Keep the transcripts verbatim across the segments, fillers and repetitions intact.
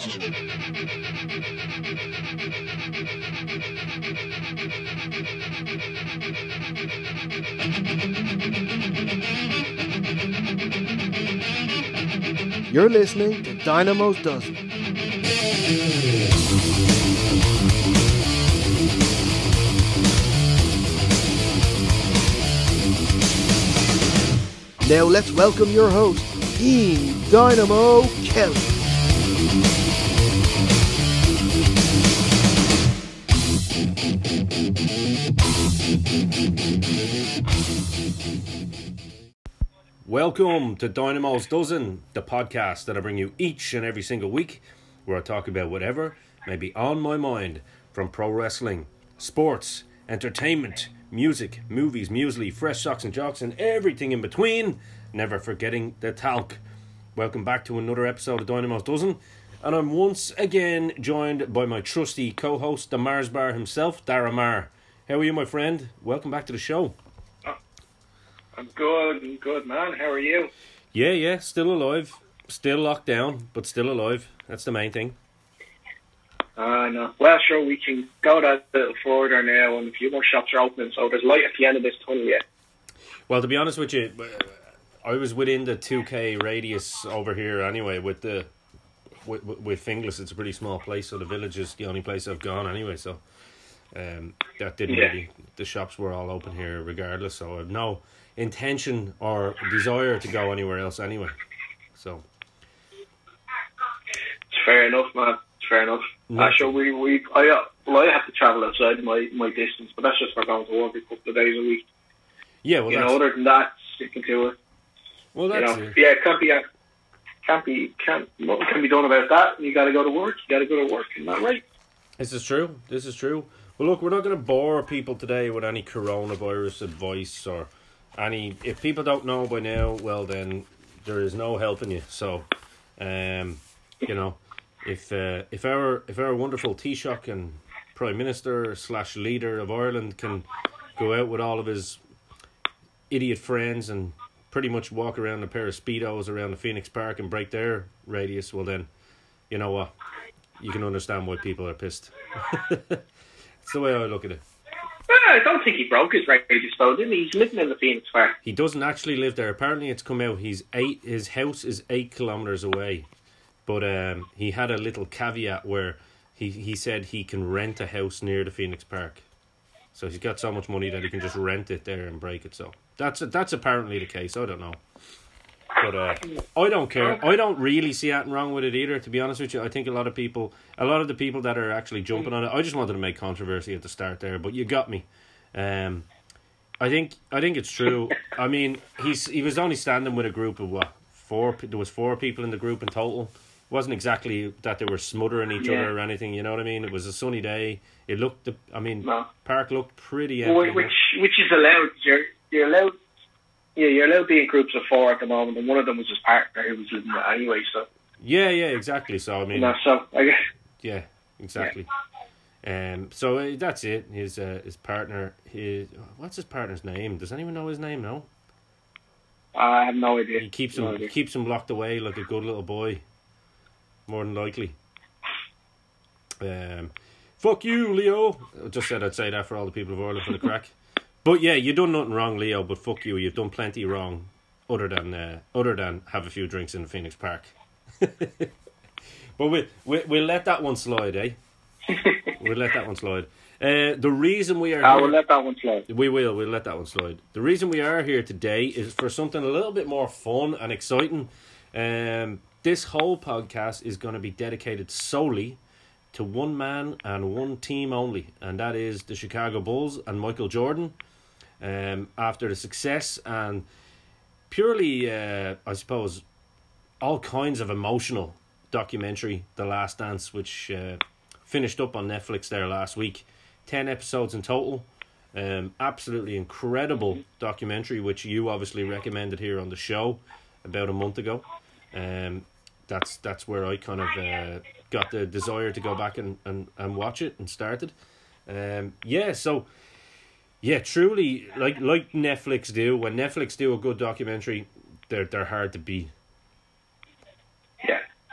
You're listening to Dynamo's Dozen. Now let's welcome your host, Ian Dynamo Kelly. Welcome to Dynamo's Dozen, the podcast that I bring you each and every single week, where I talk about whatever may be on my mind, from pro wrestling, sports, entertainment, music, movies, muesli, fresh socks and jocks, and everything in between, never forgetting the talc. Welcome back to another episode of Dynamo's Dozen, and I'm once again joined by my trusty co-host, the Mars Bar himself, Dara Mar. How are you, my friend? Welcome back to the show. I'm good, I'm good, man. How are you? Yeah, yeah, still alive. Still locked down, but still alive. That's the main thing. Uh, no. Well, sure, we can go that a little further now, and a few more shops are opening, so there's light at the end of this tunnel yet. Well, to be honest with you, I was within the two K radius over here anyway with the with, with Finglas. It's a pretty small place, so the village is the only place I've gone anyway, so um, that didn't yeah. really... The shops were all open here regardless, so I've no intention or desire to go anywhere else anyway. So it's fair enough, man. It's fair enough. No. Uh, sure, we we I uh, well, I have to travel outside my my distance, but that's just for going to work a couple of days a week. Yeah, well, you that's, know, other than that, sticking to it. Well, that's you know, it. yeah, it can't be uh, can't be can't nothing can be done about that. You got to go to work. You got to go to work. Isn't that right? This is true. This is true. Well, look, we're not going to bore people today with any coronavirus advice or any. If people don't know by now, well, then there is no helping you. So, um, you know, if uh, if our if our wonderful Taoiseach and Prime Minister slash leader of Ireland can go out with all of his idiot friends and pretty much walk around a pair of Speedos around the Phoenix Park and break their radius, well then, you know what? You can understand why people are pissed. That's the way I look at it. Well, I don't think he broke his radius though, didn't he? He's living in the Phoenix Park. He doesn't actually live there. Apparently it's come out he's eight his house is eight kilometres away. But um he had a little caveat where he, he said he can rent a house near the Phoenix Park. So he's got so much money that he can just rent it there and break it. So that's that's apparently the case. I don't know. But uh, I don't care. I don't really see anything wrong with it either, to be honest with you. I think a lot of people, a lot of the people that are actually jumping on it, I just wanted to make controversy at the start there, but you got me. Um, I think I think it's true. I mean, he's he was only standing with a group of what four. There was four people in the group in total. It wasn't exactly that they were smothering each yeah. other or anything. You know what I mean? It was a sunny day. It looked. I mean, no. Park looked pretty empty. Well, which which is allowed. You're you're allowed. Yeah, you're allowed to be in groups of four at the moment, and one of them was his partner who was living there anyway. So yeah, yeah, exactly. So I mean, no, so I guess yeah, exactly. Yeah. Um, so uh, that's it. His uh, his partner. His what's his partner's name? Does anyone know his name? No. I have no idea. He keeps no him idea. keeps him locked away like a good little boy. More than likely. Um, fuck you, Leo. I just said I'd say that for all the people of Ireland for the crack. But yeah, you done nothing wrong, Leo. But fuck you, you've done plenty wrong, other than uh, other than have a few drinks in Phoenix Park. But we we we'll let that one slide, eh? We'll let that one slide. Uh, the reason we are I here, will let that one slide. We will. We'll let that one slide. The reason we are here today is for something a little bit more fun and exciting. Um, this whole podcast is going to be dedicated solely to one man and one team only, and that is the Chicago Bulls and Michael Jordan. Um, after the success and purely, uh, I suppose, all kinds of emotional documentary, The Last Dance, which uh, finished up on Netflix there last week. Ten episodes in total. Um, absolutely incredible documentary, which you obviously recommended here on the show about a month ago. Um, that's that's where I kind of uh, got the desire to go back and, and, and watch it and started. Um, yeah, so yeah, truly, like like Netflix do. When Netflix do a good documentary, they're they're hard to beat. Yeah.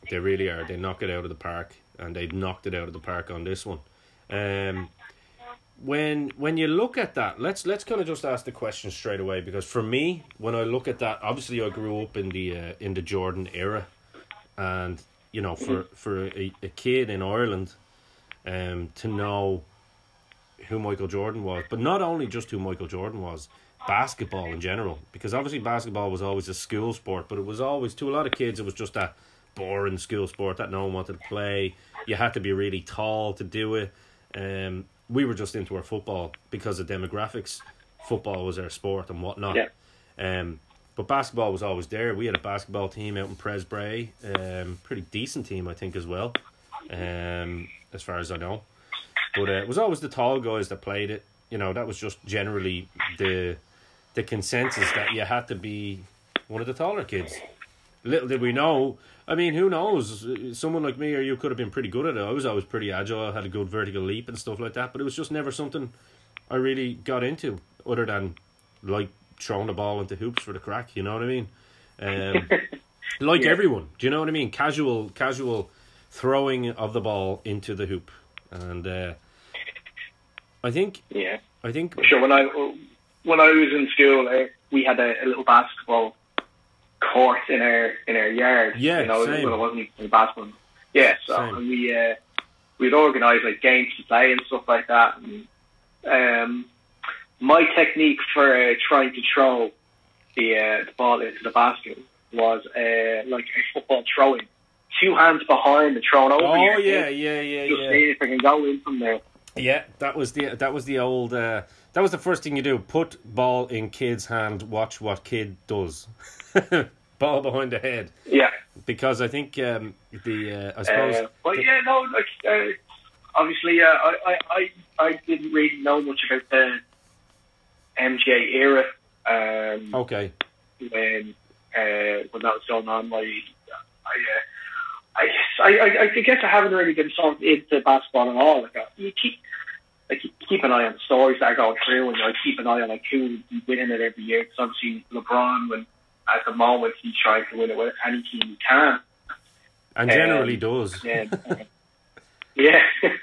They really are. They knock it out of the park, and they've knocked it out of the park on this one. Um, when when you look at that, let's let's kind of just ask the question straight away, because for me, when I look at that, obviously I grew up in the uh, in the Jordan era, and you know, for for a, a kid in Ireland, um, to know who Michael Jordan was, but not only just who Michael Jordan was, basketball in general, because obviously basketball was always a school sport, but it was always, to a lot of kids, it was just that boring school sport that no one wanted to play. You had to be really tall to do it. Um, we were just into our football because of demographics. Football was our sport and whatnot. Yeah. Um, but basketball was always there. We had a basketball team out in Presbray, um, pretty decent team, I think, as well, um, as far as I know. But uh, it was always the tall guys that played it. You know, that was just generally the the consensus, that you had to be one of the taller kids. Little did we know. I mean, who knows? Someone like me or you could have been pretty good at it. I was always pretty agile, had a good vertical leap and stuff like that, but it was just never something I really got into, other than like throwing the ball into hoops for the crack, you know what I mean? Um, like yeah. everyone, do you know what I mean? Casual, casual throwing of the ball into the hoop. And uh, I think... Yeah. I think... Sure, when I, when I was in school, uh, we had a, a little basketball court in our in our yard. Yeah, you know, same. When it wasn't even basketball. Yeah, so Same. and we uh, we'd organise like games to play and stuff like that. And um, my technique for uh, trying to throw the uh, the ball into the basket was uh, like a football throwing, two hands behind and thrown over. Oh your yeah, head. yeah, yeah, Just yeah. see if I can go in from there. Yeah, that was the that was the old uh, that was the first thing you do. Put ball in kid's hand. Watch what kid does. Ball behind the head. Yeah. Because I think um, the uh, I suppose. Uh, but the, yeah, no, like uh, obviously, uh, I, I, I, I didn't really know much about the M J era. Um, okay. When uh, when that was going on, like I, uh, I, I, I guess I haven't really been so into basketball at all. Like uh, you keep. Like, you keep an eye on stories that are going through, and you like, keep an eye on like who is winning it every year. Because obviously LeBron, when at the moment he's trying to win it with any team he can, and generally um, does. Yeah, yeah.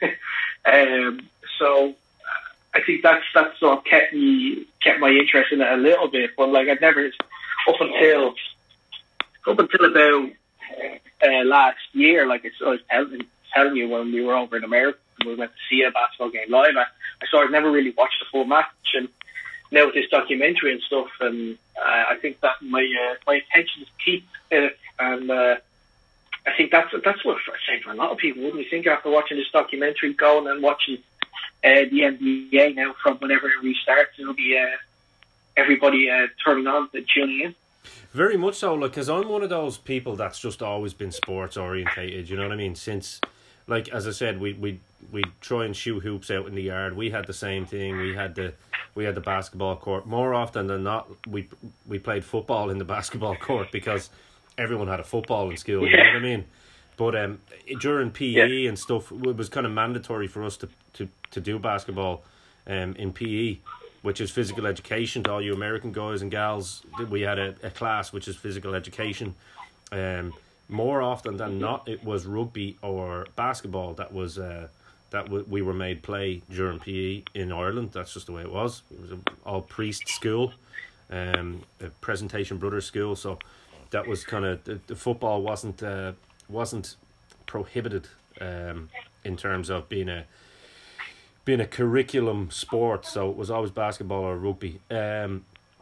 um, so I think that's that's sort of kept me kept my interest in it a little bit. But like I'd never up until up until about uh, last year, like it's, I was telling, telling you when we were over in America. We went to see a basketball game live. I, I sort of never really watched the full match, and now with this documentary and stuff, and uh, I think that my uh, my attention is peaked in it, and uh, I think that's that's what I say for a lot of people, wouldn't you think? After watching this documentary, going and watching uh, the N B A now from whenever it restarts, it'll be uh, everybody uh, turning on and tuning in. Very much so, like, because I'm one of those people that's just always been sports orientated. You know what I mean? Since, like, as I said, we we we try and shoot hoops out in the yard. We had the same thing. We had the we had the basketball court. More often than not, we we played football in the basketball court because everyone had a football in school. You know what I mean? But um, during P E yeah. and stuff, it was kind of mandatory for us to to, to do basketball um in P E, which is physical education. To all you American guys and gals, we had a, a class which is physical education. Um, more often than not, it was rugby or basketball that was uh, that w- we were made play during P E in Ireland. That's just the way it was. It was an all priest school, um, a Presentation Brothers school. So that was kind of the, the football wasn't uh, wasn't prohibited um, in terms of being a being a curriculum sport. So it was always basketball or rugby. Um,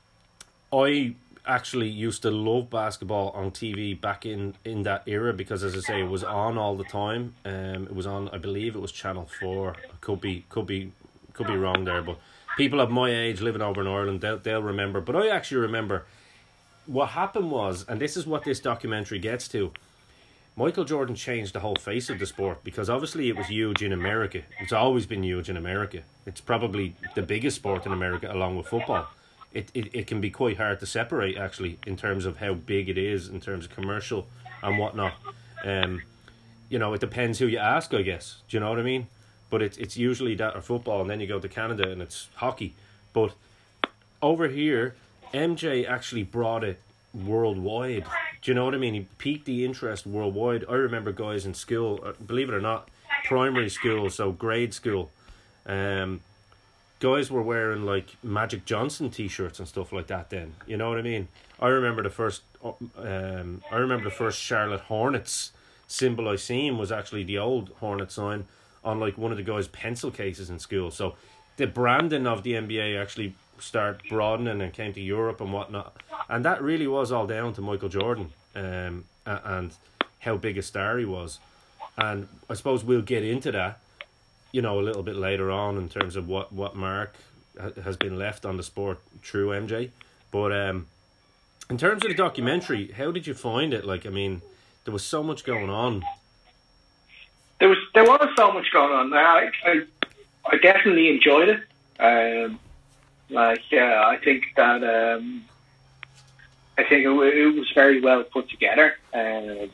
I actually used to love basketball on T V back in, in that era because, as I say, it was on all the time. Um, it was on, I believe it was Channel Four. Could be, could be, could be wrong there, but people of my age living over in Ireland, they'll they'll remember. But I actually remember what happened was, and this is what this documentary gets to. Michael Jordan changed the whole face of the sport because obviously it was huge in America. It's always been huge in America. It's probably the biggest sport in America along with football. It, it it can be quite hard to separate actually in terms of how big it is in terms of commercial and whatnot. Um, you know, it depends who you ask, I guess. Do you know what I mean? But it's it's usually that or football, and then you go to Canada and it's hockey. But over here, M J actually brought it worldwide Do you know what I mean? He piqued the interest worldwide. I remember guys in school, believe it or not, primary school, so grade school, um, guys were wearing like Magic Johnson t-shirts and stuff like that then. You know what I mean? I remember the first, um, I remember the first Charlotte Hornets symbol I seen was actually the old Hornet sign on like one of the guys' pencil cases in school. So the branding of the N B A actually started broadening and came to Europe and whatnot. And that really was all down to Michael Jordan um, and how big a star he was. And I suppose we'll get into that, you know, a little bit later on in terms of what, what mark ha- has been left on the sport through M J. But um, in terms of the documentary, how did you find it? Like, I mean, there was so much going on. There was there was so much going on. I I, I definitely enjoyed it. Um, like yeah, I think that um, I think it, it was very well put together. Um,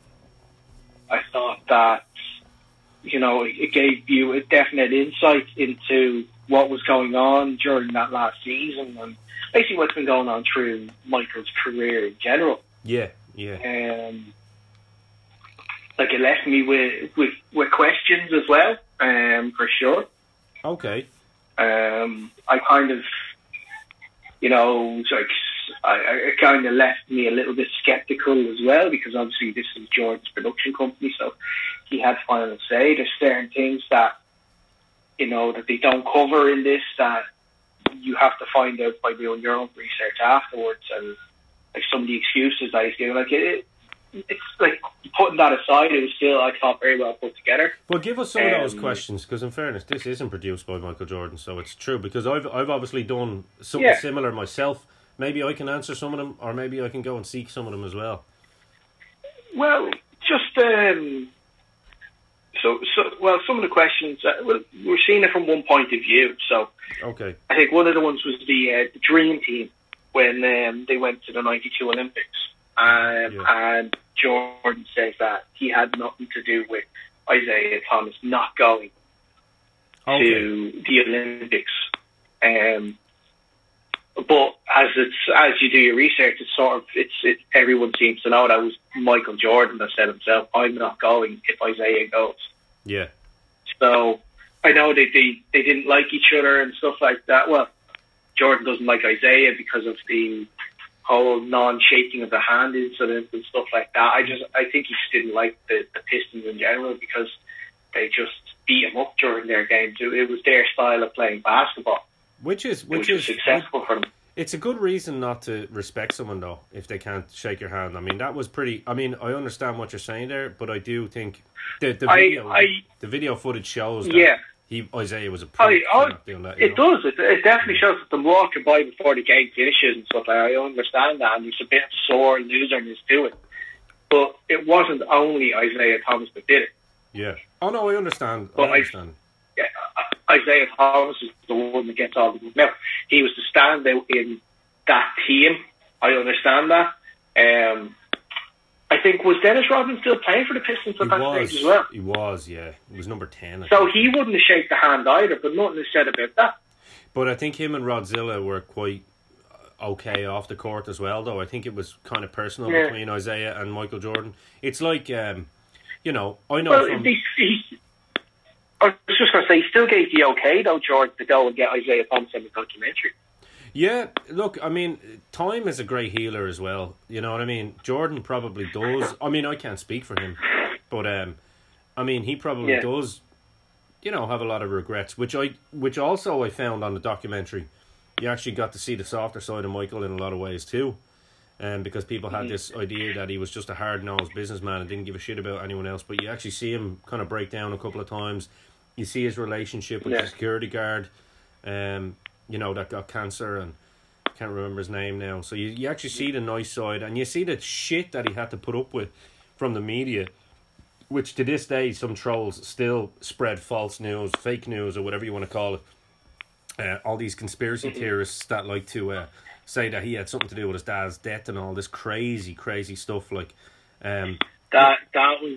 I thought that, you know, it gave you a definite insight into what was going on during that last season and basically what's been going on through Michael's career in general. Yeah, yeah. Um, like it left me with, with, with questions as well, um, for sure. Okay. Um, I kind of, you know, like I, I, it kind of left me a little bit skeptical as well because obviously this is Jordan's production company, so he had final say. There's certain things that, you know, that they don't cover in this that you have to find out by doing your own research afterwards, and like some of the excuses that he's giving, like it, it's like putting that aside, it was still, I thought, very well put together. Well, give us some um, of those Um, questions, because in fairness, this isn't produced by Michael Jordan, so it's true, because I've I've obviously done something Yeah. similar myself. Maybe I can answer some of them, or maybe I can go and seek some of them as well. Well, just um, so so well, some of the questions. Uh, well, we're seeing it from one point of view. So Okay. I think one of the ones was the uh, the Dream Team when um, they went to the ninety-two Olympics, um, Yeah. and Jordan says that he had nothing to do with Isaiah Thomas not going Okay. to the Olympics. Um, but as it's as you do your research, it's sort of it's it. Everyone seems to know that was Michael Jordan that said himself, "I'm not going if Isaiah goes." Yeah. So I know they they, they didn't like each other and stuff like that. Well, Jordan doesn't like Isaiah because of the whole non-shaking of the hand incident and stuff like that. I just I think he just didn't like the, the Pistons in general because they just beat him up during their games. It, it was their style of playing basketball. Which is which Which is was successful for them. It's a good reason not to respect someone though if they can't shake your hand. I mean, that was pretty. I mean, I understand what you're saying there, but I do think the the I- video I- the video footage shows that Yeah. he Isaiah was a I, prick for I, not doing that. you it know? does. It, it definitely shows that them walking by before the game finishes and stuff like that. I understand that, and there's a bit of sore loserness to it. But it wasn't only Isaiah Thomas that did it. Yeah. Oh no, I understand. I But I- understand. Yeah, Isaiah Thomas is the one that gets all the good. Now, he was the standout in that team. I understand that. Um, I think, was Dennis Rodman still playing for the Pistons at He that was. stage as well? He was. Yeah. He was number ten. I So think. he wouldn't have shaken the hand either, but nothing is said about that. But I think him and Rodzilla were quite okay off the court as well, though. I think it was kind of personal Yeah. between Isaiah and Michael Jordan. It's like, um, you know, I know Well, from... he, he, I was just going to say, he still gave the okay, though, George, to go and get Isaiah Thomas in the documentary. Yeah, look, I mean, time is a great healer as well. You know what I mean? Jordan probably does. I mean, I can't speak for him, but um, I mean, he probably Yeah. does. You know, have a lot of regrets, which I, which also I found on the documentary. You actually got to see the softer side of Michael in a lot of ways too, um, because people had this idea that he was just a hard-nosed businessman and didn't give a shit about anyone else. But you actually see him kind of break down a couple of times. You see his relationship with Yeah. the security guard, um, you know, that got cancer, and I can't remember his name now. So you, you actually see the nice side, and you see the shit that he had to put up with from the media, which to this day some trolls still spread false news, fake news, or whatever you want to call it. Uh, all these conspiracy theorists that like to uh, say that he had something to do with his dad's death and all this crazy, crazy stuff. Like, um, That that was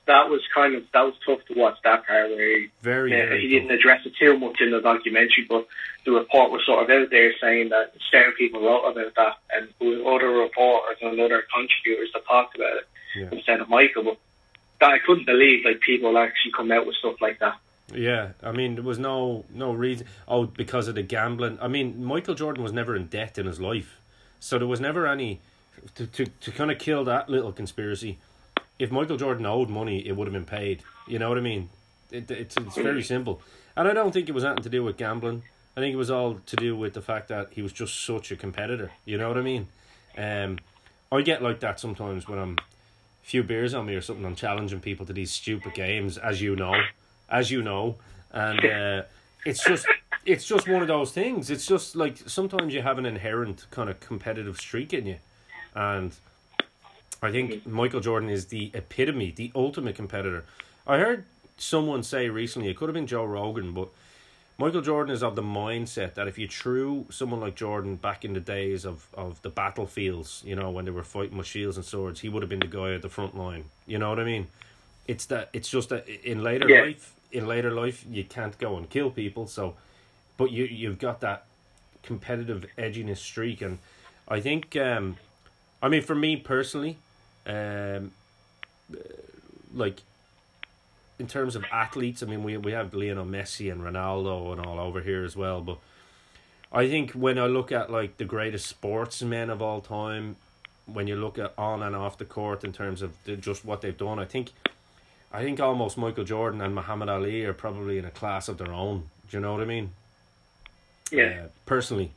that was kind of that was tough to watch, that part where he, very, uh, very he tough. didn't address it too much in the documentary, but the report was sort of out there saying that certain people wrote about that, and other reporters and other contributors that talked about it Yeah. instead of Michael. But that I couldn't believe like people actually come out with stuff like that. Yeah, I mean, there was no no reason. Oh, because of the gambling. I mean, Michael Jordan was never in debt in his life, so there was never any to to, to kind of kill that little conspiracy. If Michael Jordan owed money, it would have been paid. You know what I mean? It, it's it's very simple, and I don't think it was anything to do with gambling. I think it was all to do with the fact that he was just such a competitor. You know what I mean? Um, I get like that sometimes when I'm a few beers on me or something. I'm challenging people to these stupid games, as you know, as you know, and uh, it's just it's just one of those things. It's just like sometimes you have an inherent kind of competitive streak in you, and I think Michael Jordan is the epitome, the ultimate competitor. I heard someone say recently, it could have been Joe Rogan, but Michael Jordan is of the mindset that if you threw someone like Jordan back in the days of, of the battlefields, you know, when they were fighting with shields and swords, he would have been the guy at the front line. You know what I mean? It's that. It's just that in later Yeah. life, in later life, you can't go and kill people. So, but you you've got that competitive edginess streak, and I think, um, I mean, for me personally, um, like. In terms of athletes, I mean, we we have Lionel Messi and Ronaldo and all over here as well. But I think when I look at like the greatest sportsmen of all time, when you look at on and off the court in terms of the, just what they've done, I think, I think almost Michael Jordan and Muhammad Ali are probably in a class of their own. Do you know what I mean? Yeah. Uh, personally.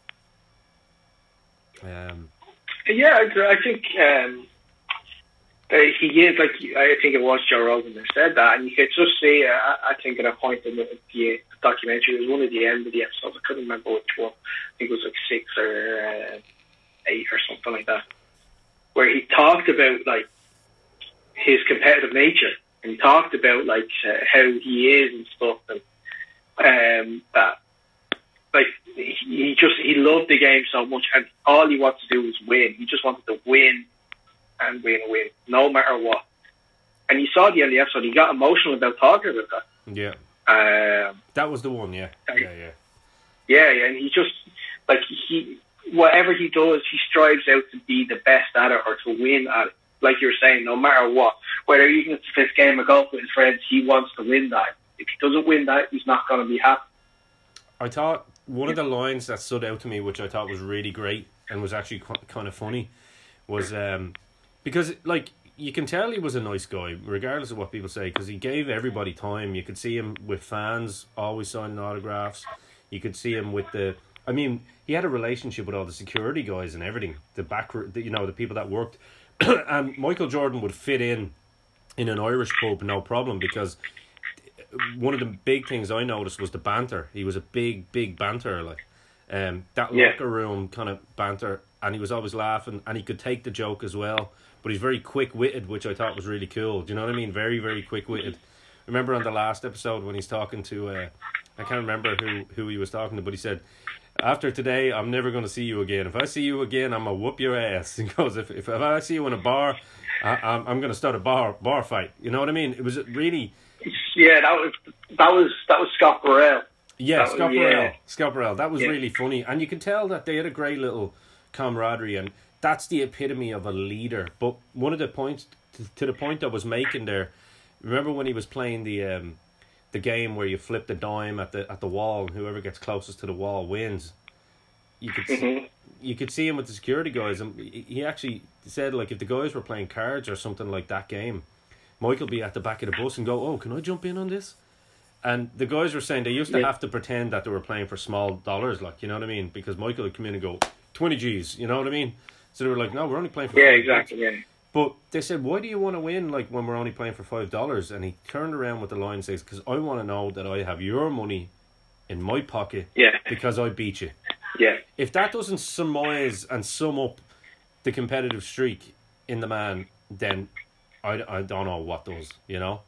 Um. Yeah, I, I think. Um, Uh, he is, like, I think it was Joe Rogan that said that, and you could just see, uh, I think at a point in the, the documentary, it was one of the end of the episodes, I couldn't remember which one, I think it was like six or uh, eight or something like that, where he talked about, like, his competitive nature, and he talked about, like, uh, how he is and stuff, and um, that, like, he, he just, he loved the game so much, and all he wanted to do was win. He just wanted to win and win and win, no matter what. And you saw at the end of the episode, he got emotional about talking about that. Yeah. Um, that was the one, yeah. Yeah, yeah. Yeah, yeah, and he just, like, he, whatever he does, he strives out to be the best at it or to win at it. Like you were saying, no matter what. Whether even if it's a fifth game of golf with his friends, he wants to win that. If he doesn't win that, he's not going to be happy. I thought one of the lines that stood out to me, which I thought was really great and was actually qu- kind of funny, was... um. Because, like, you can tell he was a nice guy, regardless of what people say, because he gave everybody time. You could see him with fans, always signing autographs. You could see him with the... I mean, he had a relationship with all the security guys and everything. The back, the, you know, the people that worked. And Michael Jordan would fit in in an Irish pub, no problem, because one of the big things I noticed was the banter. He was a big, big banter, like. Um, that Yeah. locker room kind of banter, and he was always laughing, and he could take the joke as well. But he's very quick-witted, which I thought was really cool. Do you know what I mean? Very, very quick-witted. Remember on the last episode when he's talking to, uh, I can't remember who, who he was talking to, but he said, after today, I'm never going to see you again. If I see you again, I'm going to whoop your ass. He goes, if, if, if I see you in a bar, I, I'm, I'm going to start a bar bar fight. You know what I mean? It was really... Yeah, that was that was, that was Scott Burrell. Yeah, That Scott was- Burrell. yeah. Scott Burrell. That was Yeah. really funny. And you could tell that they had a great little camaraderie, and that's the epitome of a leader. But one of the points, to, to the point I was making there, remember when he was playing the um, the game where you flip the dime at the at the wall, and whoever gets closest to the wall wins? You could Mm-hmm. you could see him with the security guys, and he actually said, like, if the guys were playing cards or something like that game, Michael would be at the back of the bus and go, oh, can I jump in on this? And the guys were saying they used to Yeah. have to pretend that they were playing for small dollars, like, you know what I mean? Because Michael would come in and go, twenty G's, you know what I mean? So they were like, no, we're only playing for Yeah, five exactly, bucks." yeah. But they said, why do you want to win, like, when we're only playing for five dollars? And he turned around with the line and says, because I want to know that I have your money in my pocket Yeah. because I beat you. Yeah. If that doesn't surmise and sum up the competitive streak in the man, then I, I don't know what does, you know?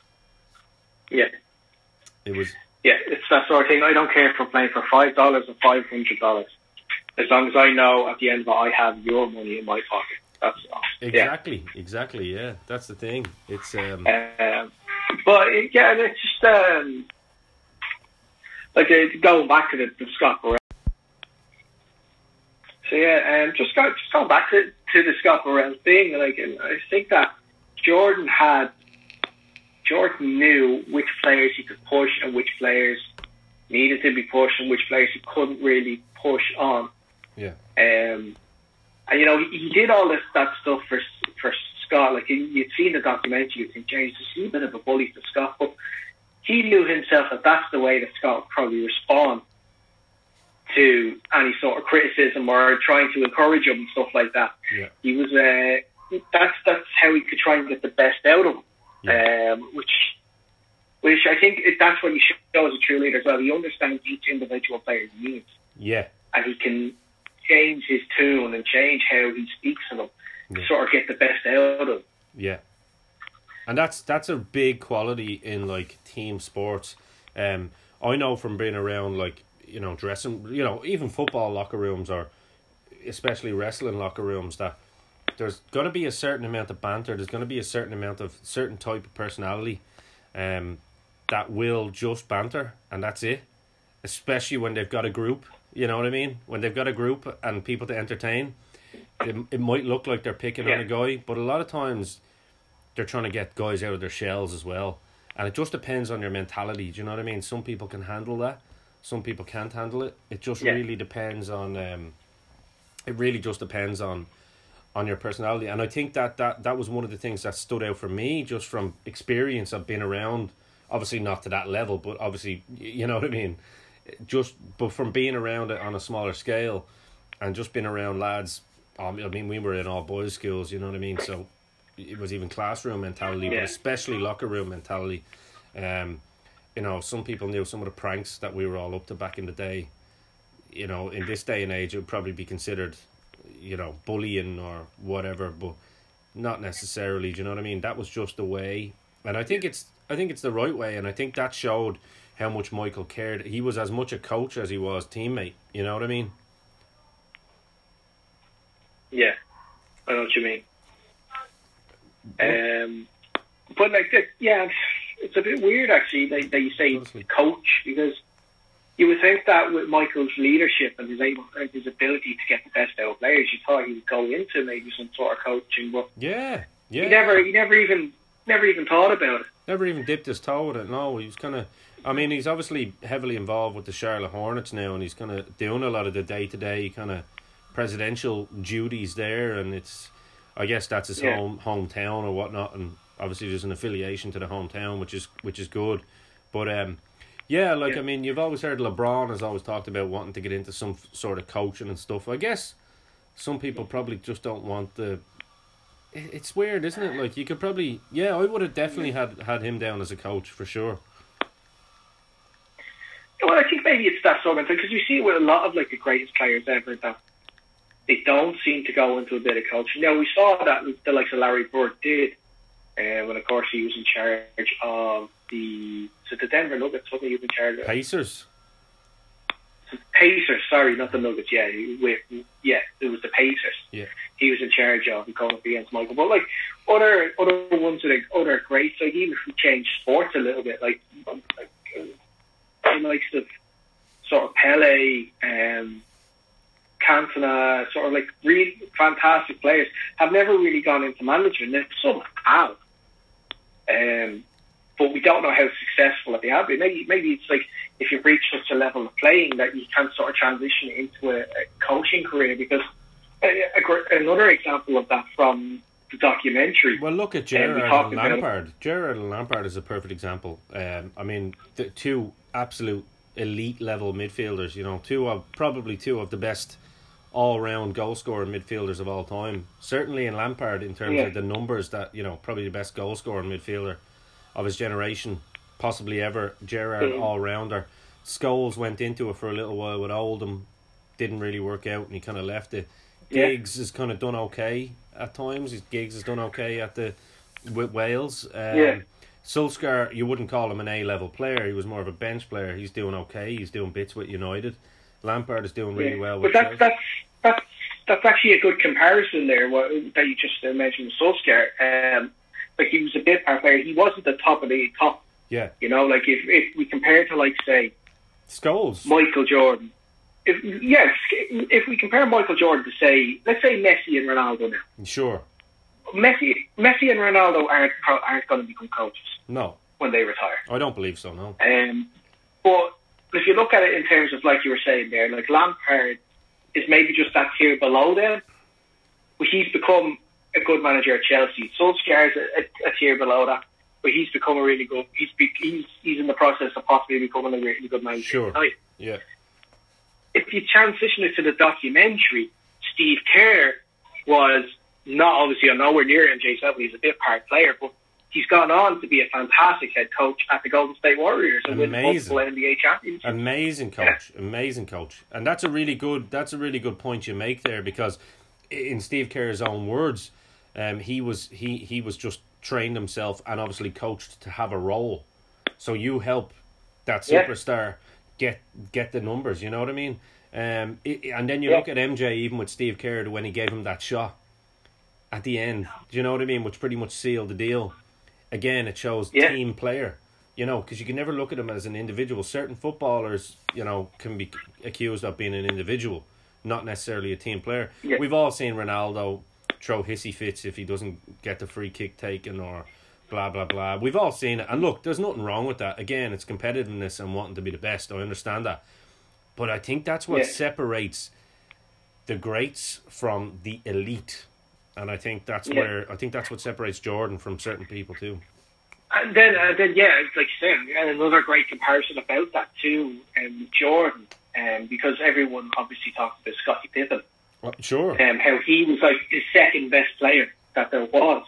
Yeah. It was... Yeah, it's that sort of thing. I don't care if we're playing for five dollars or five hundred dollars. As long as I know at the end of it, I have your money in my pocket. That's all. Exactly, yeah. exactly. Yeah, that's the thing. It's um, um but yeah, and it's just um, like uh, going back to the, the Scott Burrell. So yeah, um, just go, just going back to to the Scott Burrell thing. Like, and I think that Jordan had Jordan knew which players he could push and which players needed to be pushed and which players he couldn't really push on. Yeah. Um, and you know, he, he did all this that stuff for for Scott. Like, you'd seen the documentary, you'd think, James, is he a bit of a bully for Scott? But he knew himself that that's the way that Scott would probably respond to any sort of criticism or trying to encourage him and stuff like that. Yeah. He was uh, that's that's how he could try and get the best out of him. Yeah. Um, which, which I think it, that's what you show as a true leader as well. He understands each individual player's needs. Yeah. And he can change his tune and change how he speaks to them yeah. to sort of get the best out of them. Yeah. And that's that's a big quality in like team sports. Um, I know from being around like, you know, dressing, you know, even football locker rooms or especially wrestling locker rooms, that there's going to be a certain amount of banter. There's going to be a certain amount of certain type of personality um, that will just banter, and that's it. Especially when they've got a group, you know what I mean? When they've got a group and people to entertain, it, it might look like they're picking yeah. on a guy, but a lot of times they're trying to get guys out of their shells as well. And it just depends on your mentality, do you know what I mean? Some people can handle that. Some people can't handle it. It just yeah. really depends on... Um, it really just depends on... on your personality. And I think that, that that was one of the things that stood out for me just from experience of being around, obviously not to that level, but obviously, you know what I mean, just but from being around it on a smaller scale and just being around lads. um, I mean, we were in all boys schools, you know what I mean, so it was even classroom mentality, yeah. but especially locker room mentality. Um, you know, some people knew some of the pranks that we were all up to back in the day. You know, in this day and age it would probably be considered, you know, bullying or whatever, but not necessarily, do you know what I mean? That was just the way, and I think it's I think it's the right way, and I think that showed how much Michael cared. He was as much a coach as he was teammate, you know what I mean? Yeah, I know what you mean. Um, but like, yeah, it's a bit weird actually that, that you say Honestly. coach, because you would think that with Michael's leadership and his able, his ability to get the best out of players, you thought he would go into maybe some sort of coaching, but Yeah, yeah. he never, he never even, never even thought about it. Never even dipped his toe in it. No, he was kind of. I mean, he's obviously heavily involved with the Charlotte Hornets now, and he's kind of doing a lot of the day to day kind of presidential duties there, and it's. I guess that's his Yeah. home hometown or whatnot, and obviously there's an affiliation to the hometown, which is which is good, but um. Yeah, like, Yeah. I mean, you've always heard LeBron has always talked about wanting to get into some f- sort of coaching and stuff. I guess some people probably just don't want the... it- It's weird, isn't it? Like, you could probably... Yeah, I would have definitely had, had him down as a coach, for sure. Well, I think maybe it's that sort of thing, because you see it with a lot of like the greatest players ever that they don't seem to go into a bit of coaching. Now, we saw that with the likes of Larry Bird did, uh, when of course he was in charge of the so the Denver Nuggets. What he was in charge of? Pacers? Pacers, sorry, not the Nuggets. Yeah, with, yeah, it was the Pacers. Yeah. He was in charge of and going up against Michael. But like other other ones that are other greats, like even who changed sports a little bit, like like uh, the likes of sort of Pele, um, Cantona, sort of like really fantastic players, have never really gone into management. Now, some have, um, but we don't know how successful they have been. Maybe maybe it's like if you reach such a level of playing that you can sort of transition into a, a coaching career. Because a, a, another example of that from the documentary. Well, look at um, Gerrard we and talked about- Lampard. Gerrard and Lampard is a perfect example. Um, I mean, the two absolute elite level midfielders, you know, two of probably two of the best all-round goal-scoring midfielders of all time. Certainly in Lampard, in terms Yeah. of the numbers, that, you know, probably the best goal-scoring midfielder of his generation, possibly ever. Gerrard, Mm. all-rounder. Scholes went into it for a little while with Oldham, didn't really work out, and he kind of left it. Yeah. Giggs has kind of done okay at times. His Giggs has done okay at the with Wales. Um, Yeah. Solskjaer, you wouldn't call him an A-level player. He was more of a bench player. He's doing okay. He's doing bits with United. Lampard is doing really Yeah. well But with that's Chelsea. that's that's that's actually a good comparison there. What that you just uh, mentioned with Solskjaer. Um, like he was a bit part player. He wasn't the top of the top. Yeah. You know, like if if we compare to like say Scholes, Michael Jordan. If yes, if we compare Michael Jordan to say, let's say Messi and Ronaldo now. Sure. Messi, Messi and Ronaldo aren't aren't going to become coaches. No. When they retire. I don't believe so. No. Um, but if you look at it in terms of like you were saying there, like Lampard is maybe just that tier below them, but he's become a good manager at Chelsea. Solskjaer is a, a, a tier below that, but he's become a really good. He's be, he's he's in the process of possibly becoming a really good manager. Sure. Tonight. Yeah. If you transition it to the documentary, Steve Kerr was not obviously on nowhere near M J's level. He's a bit part player, but he's gone on to be a fantastic head coach at the Golden State Warriors and win multiple N B A championships. Amazing coach, yeah. amazing coach, and that's a really good. That's a really good point you make there, because in Steve Kerr's own words, um, he was he he was just trained himself and obviously coached to have a role. So you help that superstar yeah. get get the numbers. You know what I mean? Um, it, and then you yeah. look at M J, even with Steve Kerr, when he gave him that shot at the end. Do you know what I mean? Which pretty much sealed the deal. Again, it shows yeah. team player, you know, because you can never look at him as an individual. Certain footballers, you know, can be accused of being an individual, not necessarily a team player. Yeah. We've all seen Ronaldo throw hissy fits if he doesn't get the free kick taken or blah, blah, blah. We've all seen it. And look, there's nothing wrong with that. Again, it's competitiveness and wanting to be the best. I understand that. But I think that's what yeah. separates the greats from the elite. And I think that's yeah. where I think that's what separates Jordan from certain people too. And then, uh, then yeah, like you said, and another great comparison about that too, um, Jordan, um, because everyone obviously talks about Scottie Pippen. Well, sure. Um, how he was like the second best player that there was.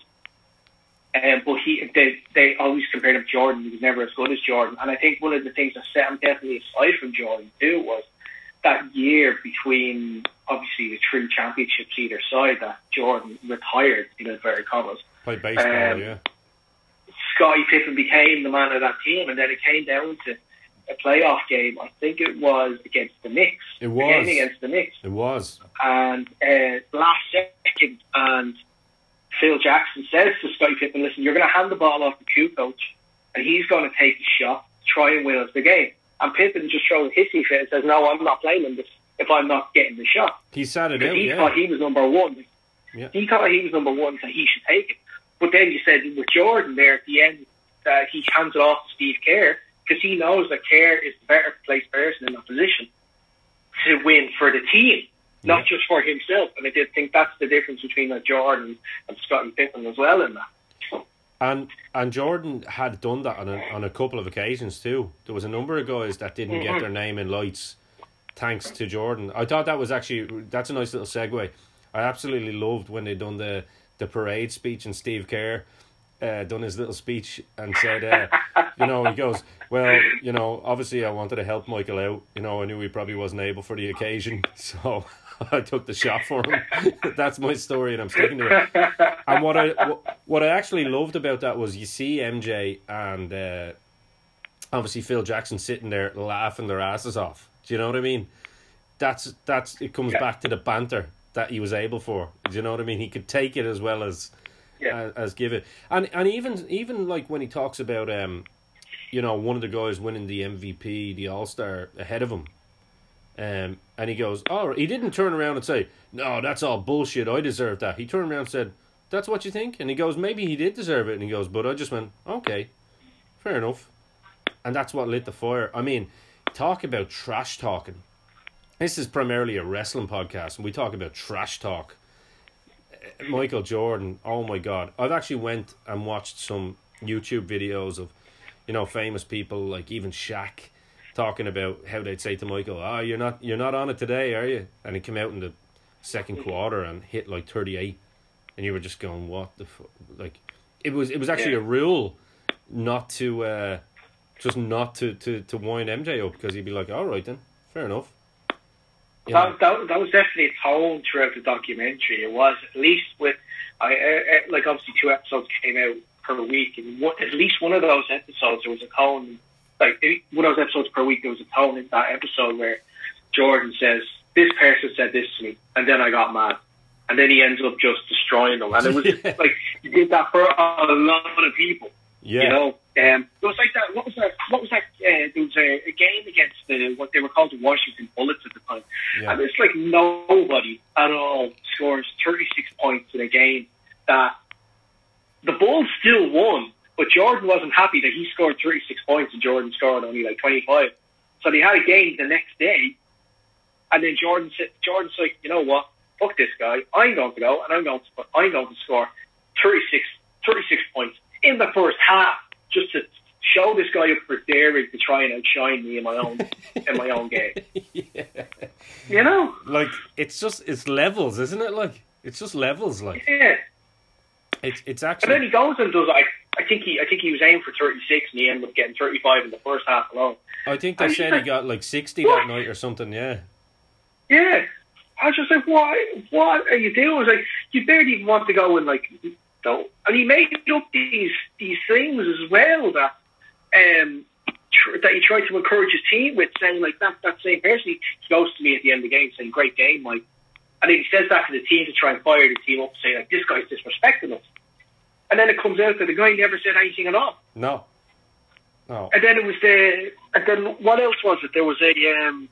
Um, but he, they, they always compared him to Jordan. He was never as good as Jordan. And I think one of the things that set him definitely aside from Jordan too was that year between obviously the true championships either side that Jordan retired in inverted commas. Played baseball, um, yeah. Scottie Pippen became the man of that team, and then it came down to a playoff game. I think it was against the Knicks. It was the game against the Knicks. It was. And uh, last second, and Phil Jackson says to Scottie Pippen, "Listen, you're going to hand the ball off to Q coach, and he's going to take the shot, try and win us the game." And Pippen just throws a hissy fit and says, "No, I'm not playing this if I'm not getting the shot." He sat it out, he yeah. thought he was number one. Yeah. He thought he was number one, so he should take it. But then you said with Jordan there at the end, uh, he hands it off to Steve Kerr because he knows that Kerr is the better placed person in that position to win for the team, yeah. not just for himself. And I did think that's the difference between uh, Jordan and Scottie Pippen as well in that. And and Jordan had done that on a, on a couple of occasions too. There was a number of guys that didn't mm-hmm. get their name in lights thanks to Jordan. I thought that was actually, that's a nice little segue. I absolutely loved when they done the, the parade speech and Steve Kerr uh, done his little speech and said, uh, you know, he goes, well, you know, obviously I wanted to help Michael out. You know, I knew he probably wasn't able for the occasion, so I took the shot for him. That's my story and I'm sticking to it. And what I what I actually loved about that was you see M J and uh, obviously Phil Jackson sitting there laughing their asses off. Do you know what I mean? That's that's it comes yeah. back to the banter that he was able for. Do you know what I mean? He could take it as well as yeah. as, as give it. And and even even like when he talks about um, you know, one of the guys winning the M V P, the All Star ahead of him. Um, and he goes, oh, he didn't turn around and say, no, that's all bullshit, I deserve that. He turned around and said, that's what you think? And he goes, maybe he did deserve it. And he goes, but I just went, okay, fair enough. And that's what lit the fire. I mean, talk about trash talking. This is primarily a wrestling podcast, and we talk about trash talk. Michael Jordan, oh my God. I've actually went and watched some YouTube videos of, you know, famous people, like even Shaq, talking about how they'd say to Michael, oh, you're not you're not on it today, are you? And he came out in the second quarter and hit like thirty-eight. And you were just going, what the fuck? Like, it was it was actually yeah. a rule not to, uh, just not to, to, to wind M J up, because he'd be like, all right then, fair enough. That, that, that was definitely a tone throughout the documentary. It was, at least with, I uh, like obviously two episodes came out per week, and what, at least one of those episodes there was a tone, like one of those episodes per week there was a tone in that episode where Jordan says, this person said this to me, and then I got mad. And then he ends up just destroying them. And it was Yeah. like, he did that for a lot of people. Yeah. You know, um, it was like that. What was that? What was that? Uh, there was a, a game against the what they were called the Washington Bullets at the time, Yeah. and it's like nobody at all scores thirty-six points in a game. That the Bulls still won, but Jordan wasn't happy that he scored thirty-six points and Jordan scored only like twenty-five. So they had a game the next day, and then Jordan said, "Jordan's like, you know what? Fuck this guy. I'm going to go and I'm going to I'm going to score thirty-six, thirty-six points in the first half, just to show this guy up for daring to try and outshine me in my own in my own game." Yeah. You know, Like, it's just, it's levels, isn't it? Like, it's just levels, like. yeah. It's it's And actually... then he goes and does. I I think he I think he was aiming for thirty-six, and he ended up getting thirty-five in the first half alone. I think they and said he's he like, got like sixty what? that night or something, yeah. Yeah. I was just like, what? What are you doing? I was like, you barely even want to go and like, don't. And he made up these these things as well that um tr- that he tried to encourage his team with, saying like that that same person. He goes to me at the end of the game saying, "Great game, Mike," and then he says that to the team to try and fire the team up, saying like, "This guy's disrespecting us." And then it comes out that the guy never said anything at all. No. No. And then it was the, and then what else was it? There was a, um,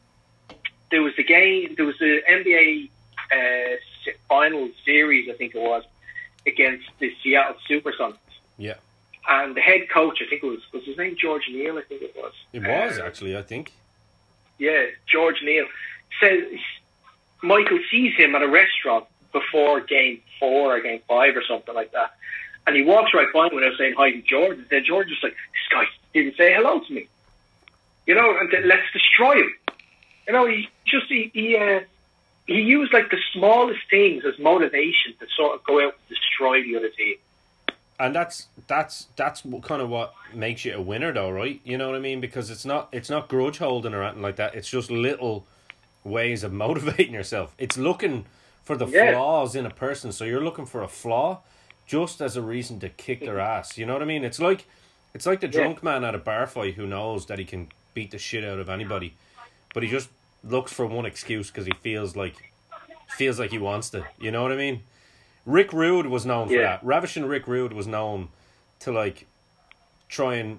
there was the game, there was the N B A uh, final series, I think it was, against the Seattle SuperSonics. Yeah. And the head coach, I think it was, was his name George Neal, I think it was. It was, Uh, actually, I think. Yeah, George Neal. Says Michael sees him at a restaurant before game four or game five or something like that. And he walks right by him without saying hi to Jordan. Then Jordan's like, this guy didn't say hello to me. You know, and then let's destroy him. You know, he just, he he, uh, he used like the smallest things as motivation to sort of go out and destroy the other team. And that's that's that's what, kind of what makes you a winner, though, right? You know what I mean? Because it's not it's not grudge holding or anything like that. It's just little ways of motivating yourself. It's looking for the Yeah. flaws in a person. So you're looking for a flaw just as a reason to kick their ass. You know what I mean? It's like it's like the Yeah. drunk man at a bar fight who knows that he can beat the shit out of anybody, but he just looks for one excuse because he feels like feels like he wants to. You know what I mean? Rick Rude was known for Yeah. that. Ravishing Rick Rude was known to like try and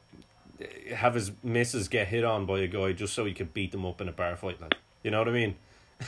have his missus get hit on by a guy just so he could beat them up in a bar fight. Like, you know what I mean?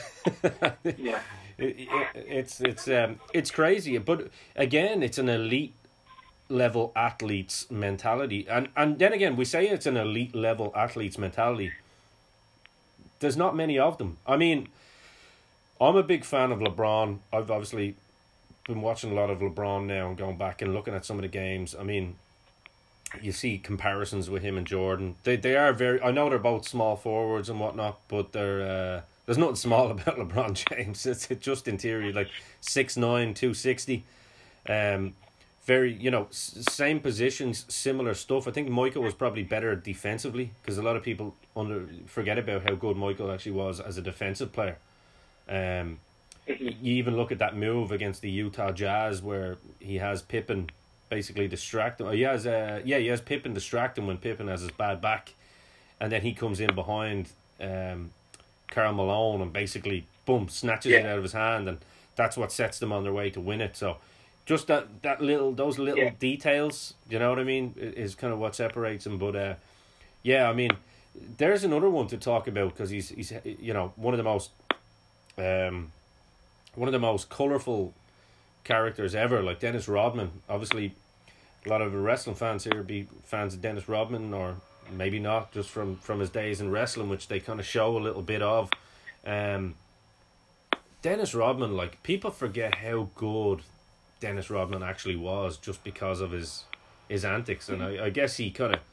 Yeah. It, it, it's it's um it's crazy, but again, it's an elite level athlete's mentality, and and then again, we say it's an elite level athlete's mentality. There's not many of them. I mean, I'm a big fan of LeBron. I've obviously been watching a lot of LeBron now and going back and looking at some of the games. I mean, you see comparisons with him and Jordan. They they are very. I know they're both small forwards and whatnot, but they're. Uh, there's nothing small about LeBron James. It's just interior, like six nine, two sixty. Um, very, you know, s- same positions, similar stuff. I think Michael was probably better defensively because a lot of people under forget about how good Michael actually was as a defensive player. Um, you even look at that move against the Utah Jazz where he has Pippen basically distract him. Oh, he has, uh, yeah, he has Pippen distract him when Pippen has his bad back, and then he comes in behind um, Karl Malone and basically boom snatches Yeah. it out of his hand, and that's what sets them on their way to win it. So just that that little those little Yeah. details, you know what I mean, i- is kind of what separates them. But uh, yeah, I mean, there's another one to talk about because he's he's you know one of the most um one of the most colourful characters ever, like Dennis Rodman. Obviously, a lot of wrestling fans here be fans of Dennis Rodman, or maybe not, just from, from his days in wrestling, which they kind of show a little bit of. Um, Dennis Rodman, like, people forget how good Dennis Rodman actually was just because of his his antics, and I, I guess he kind of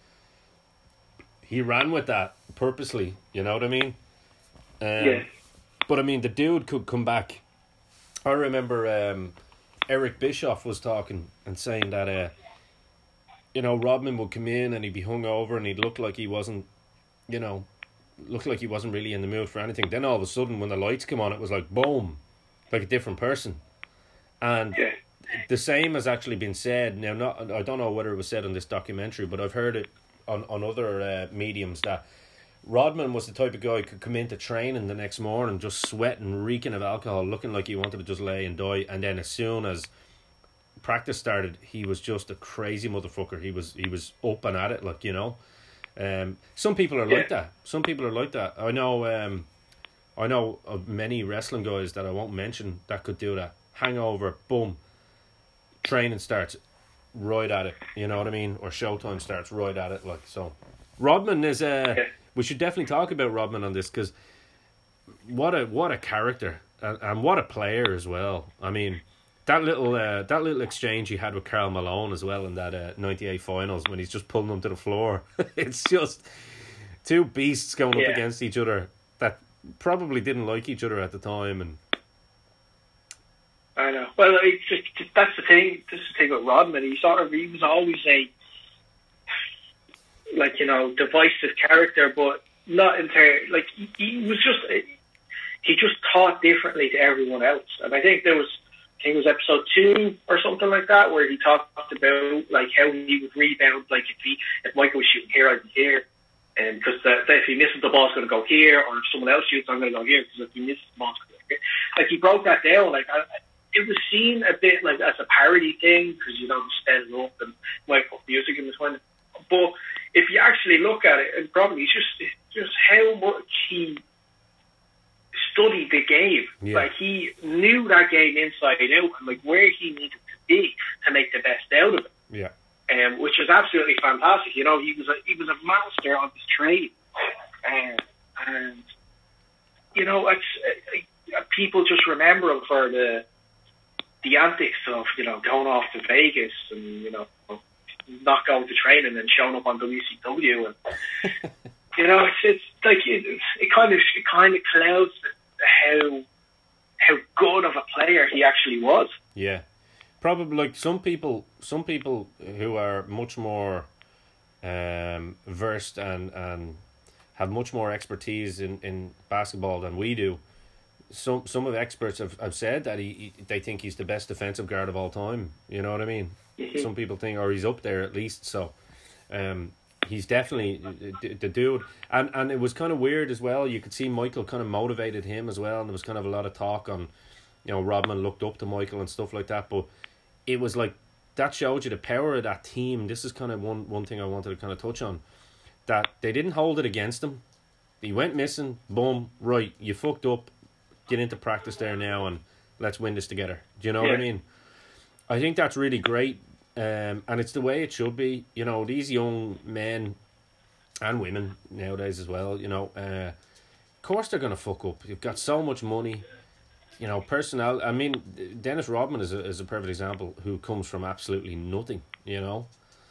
he ran with that purposely. You know what I mean? Um, Yeah. But I mean, the dude could come back. I remember um, Eric Bischoff was talking and saying that, uh, you know, Rodman would come in and he'd be hungover and he'd look like he wasn't, you know, look like he wasn't really in the mood for anything. Then all of a sudden, when the lights come on, it was like boom, like a different person. And Yeah. the same has actually been said. Now, not I don't know whether it was said on this documentary, but I've heard it on on other uh, mediums that Rodman was the type of guy who could come into training the next morning just sweating, reeking of alcohol, looking like he wanted to just lay and die. And then as soon as practice started, he was just a crazy motherfucker. He was he was up and at it, like, you know. Um, some people are Yeah. like that. Some people are like that. I know. Um, I know of many wrestling guys that I won't mention that could do that. Hangover, boom. Training starts right at it. You know what I mean? Or showtime starts right at it. Like so. Rodman is a. Uh, Yeah. We should definitely talk about Rodman on this because what a what a character and, and what a player as well. I mean, that little uh, that little exchange he had with Karl Malone as well in that uh, ninety-eight finals when he's just pulling him to the floor. It's just two beasts going Yeah. up against each other that probably didn't like each other at the time. And I know. Well, it's just, that's the thing. This is the thing with Rodman. He sort of he was always a like you know divisive character, but not entirely. Like he, he was just he just thought differently to everyone else. And I think there was I think it was episode two or something like that where he talked about like how he would rebound. Like if he if Michael was shooting here, I'd be here. And because if he misses the ball, it's going to go here, or if someone else shoots, I'm going to go here. Because if he misses the ball, it's going to go here. Like he broke that down. Like I, it was seen a bit like as a parody thing because you know he's standing up and might put music in the time. But if you actually look at it, and probably it's just it's just how much he studied the game. Yeah. Like he knew that game inside out and like where he needed to be to make the best out of it. yeah, Um, which is absolutely fantastic. You know, he was a he was a master of his trade, um, and you know, it's uh, people just remember him for the the antics of you know going off to Vegas and you know not going to training and showing up on W C W, and you know, it's it's like it, it kind of it kind of clouds how how good of a player he actually was. yeah. Probably like some people, some people who are much more um, versed and, and have much more expertise in, in basketball than we do. Some some of the experts have, have said that he, he they think he's the best defensive guard of all time. You know what I mean? Mm-hmm. Some people think, or he's up there at least. So, um, he's definitely the, the dude. And and it was kind of weird as well. You could see Michael kind of motivated him as well, and there was kind of a lot of talk on, you know, Rodman looked up to Michael and stuff like that. But it was like that showed you the power of that team. This is kind of one one thing I wanted to kind of touch on. That they didn't hold it against him. He went missing. Boom. Right. You fucked up. Get into practice there now and let's win this together. Do you know Yeah. what I mean? I think that's really great. Um, and it's the way it should be. You know, these young men and women nowadays as well, you know, uh, of course they're going to fuck up. You've got so much money. You know, personnel. I mean, Dennis Rodman is a, is a perfect example who comes from absolutely nothing, you know.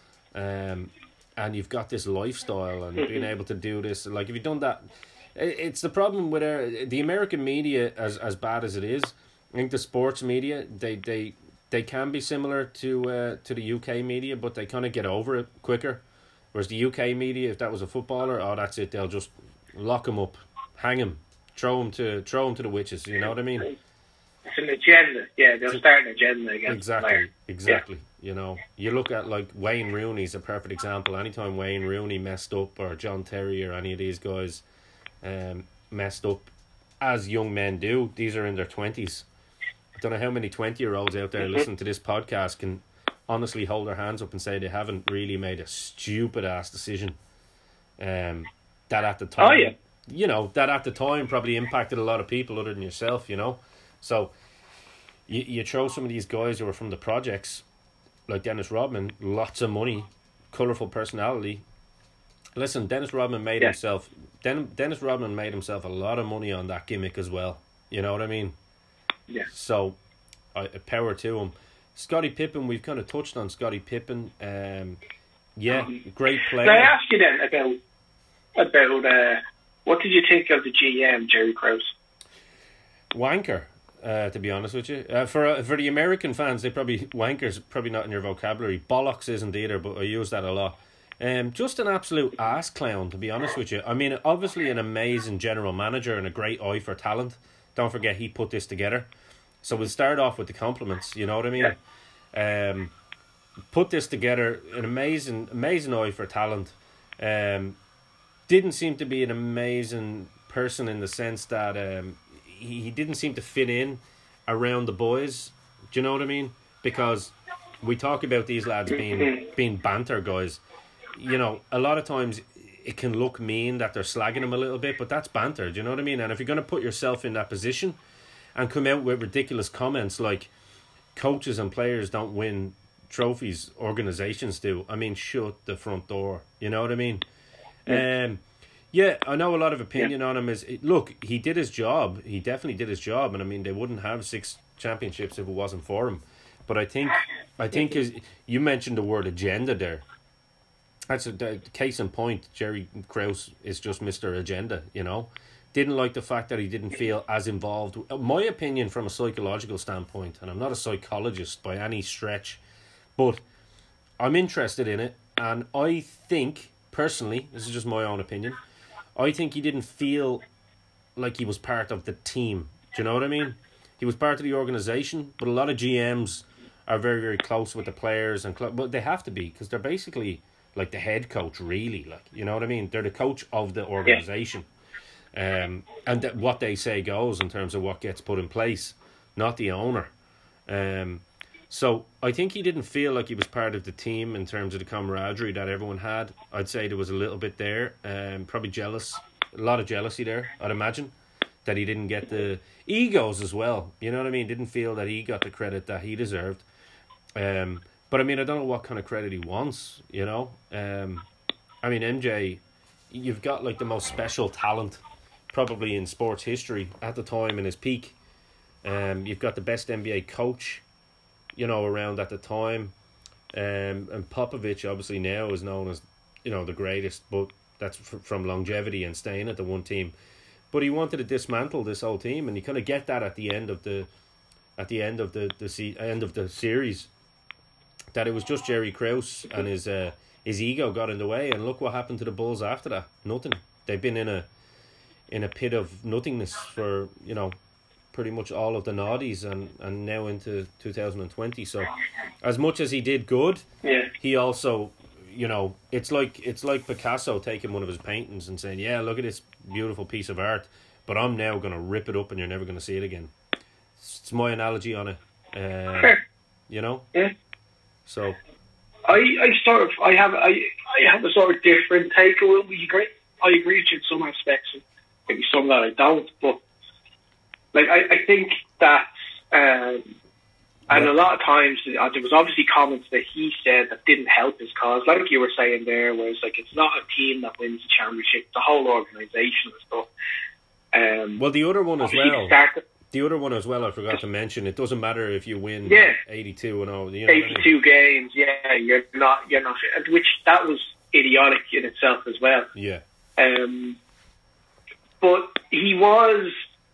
Um, and you've got this lifestyle and being able to do this. Like, if you've done that, it's the problem with our, the American media, as as bad as it is. I think the sports media, they they, they can be similar to uh, to the U K media, but they kind of get over it quicker. Whereas the U K media, if that was a footballer, oh, that's it. They'll just lock him up, hang him, throw him to throw him to the witches. You know what I mean? It's an agenda. Yeah, they'll start an agenda against Exactly, the player. exactly. Yeah. You know, you look at like Wayne Rooney's a perfect example. Anytime Wayne Rooney messed up, or John Terry, or any of these guys um, messed up, as young men do, these are in their twenties. I don't know how many twenty-year-olds out there Mm-hmm. listening to this podcast can honestly hold their hands up and say they haven't really made a stupid-ass decision. Um, that at the time, Oh, yeah. you know, that at the time probably impacted a lot of people other than yourself, you know. So you you throw some of these guys who are from the projects, like Dennis Rodman, lots of money, colourful personality. Listen, Dennis Rodman made Yeah. himself. Den, Dennis Rodman made himself a lot of money on that gimmick as well. You know what I mean? Yeah. So, I power to him. Scottie Pippen, we've kind of touched on Scottie Pippen. Um, yeah, great player. Can I ask you then about about uh, what did you think of the G M Jerry Krause? Wanker. Uh, to be honest with you, uh, for uh, for the American fans, they probably wanker's probably not in your vocabulary. Bollocks isn't either, but I use that a lot. Um, just an absolute ass clown, to be honest with you. I mean, obviously an amazing general manager and a great eye for talent. Don't forget he put this together. So we'll start off with the compliments. You know what I mean? Yeah. Um, put this together, an amazing, amazing eye for talent. Um, didn't seem to be an amazing person in the sense that um, he, he didn't seem to fit in around the boys. Do you know what I mean? Because we talk about these lads being being banter guys. You know, a lot of times it can look mean that they're slagging him a little bit, but that's banter. Do you know what I mean? And if you're going to put yourself in that position and come out with ridiculous comments like coaches and players don't win trophies, organizations do, I mean, shut the front door. You know what I mean? Yeah. Um, yeah, I know a lot of opinion yeah. on him is, look, he did his job. He definitely did his job. And I mean, they wouldn't have six championships if it wasn't for him. But I think, I think as you mentioned the word agenda there. That's a the case in point. Jerry Krause is just Mister Agenda, you know. Didn't like the fact that he didn't feel as involved. My opinion from a psychological standpoint, and I'm not a psychologist by any stretch, but I'm interested in it. And I think, personally, this is just my own opinion, I think he didn't feel like he was part of the team. Do you know what I mean? He was part of the organisation, but a lot of G Ms are very, very close with the players. and cl- But they have to be, because they're basically like the head coach, really, like, you know what I mean? They're the coach of the organisation. Yeah. Um, and that what they say goes in terms of what gets put in place, not the owner. Um, so I think he didn't feel like he was part of the team in terms of the camaraderie that everyone had. I'd say there was a little bit there, um, probably jealous, a lot of jealousy there, I'd imagine, that he didn't get the egos as well. You know what I mean? Didn't feel that he got the credit that he deserved. Um, But, I mean, I don't know what kind of credit he wants, you know. Um, I mean, M J, you've got, like, the most special talent probably in sports history at the time in his peak. Um, you've got the best N B A coach, you know, around at the time. Um, and Popovich, obviously, now is known as, you know, the greatest, but that's f- from longevity and staying at the one team. But he wanted to dismantle this whole team, and you kind of get that at the end of the at the end of the, the se- end of the series. That it was just Jerry Krause and his uh, his ego got in the way, and look what happened to the Bulls after that. Nothing. They've been in a in a pit of nothingness for, you know, pretty much all of the noughties and, and now into two thousand twenty. So as much as he did good, yeah. he also, you know, it's like it's like Picasso taking one of his paintings and saying, yeah, look at this beautiful piece of art, but I'm now going to rip it up and you're never going to see it again. It's my analogy on it. Uh, sure. You know? Yeah. So, I, I sort of I have I I have a sort of different take. We agree. I agree with you in some aspects, and maybe some that I don't. But like I, I think that, um, and yeah. a lot of times uh, there was obviously comments that he said that didn't help his cause. Like you were saying there, where it's like it's not a team that wins the championship; the whole organisation and stuff. Um, well, the other one as well. Started, The other one as well, I forgot to mention. It doesn't matter if you win yeah. eighty-two and all. You know eighty-two what I mean? games, yeah, you're not, you're not. Which that was idiotic in itself as well. Yeah. Um, but he was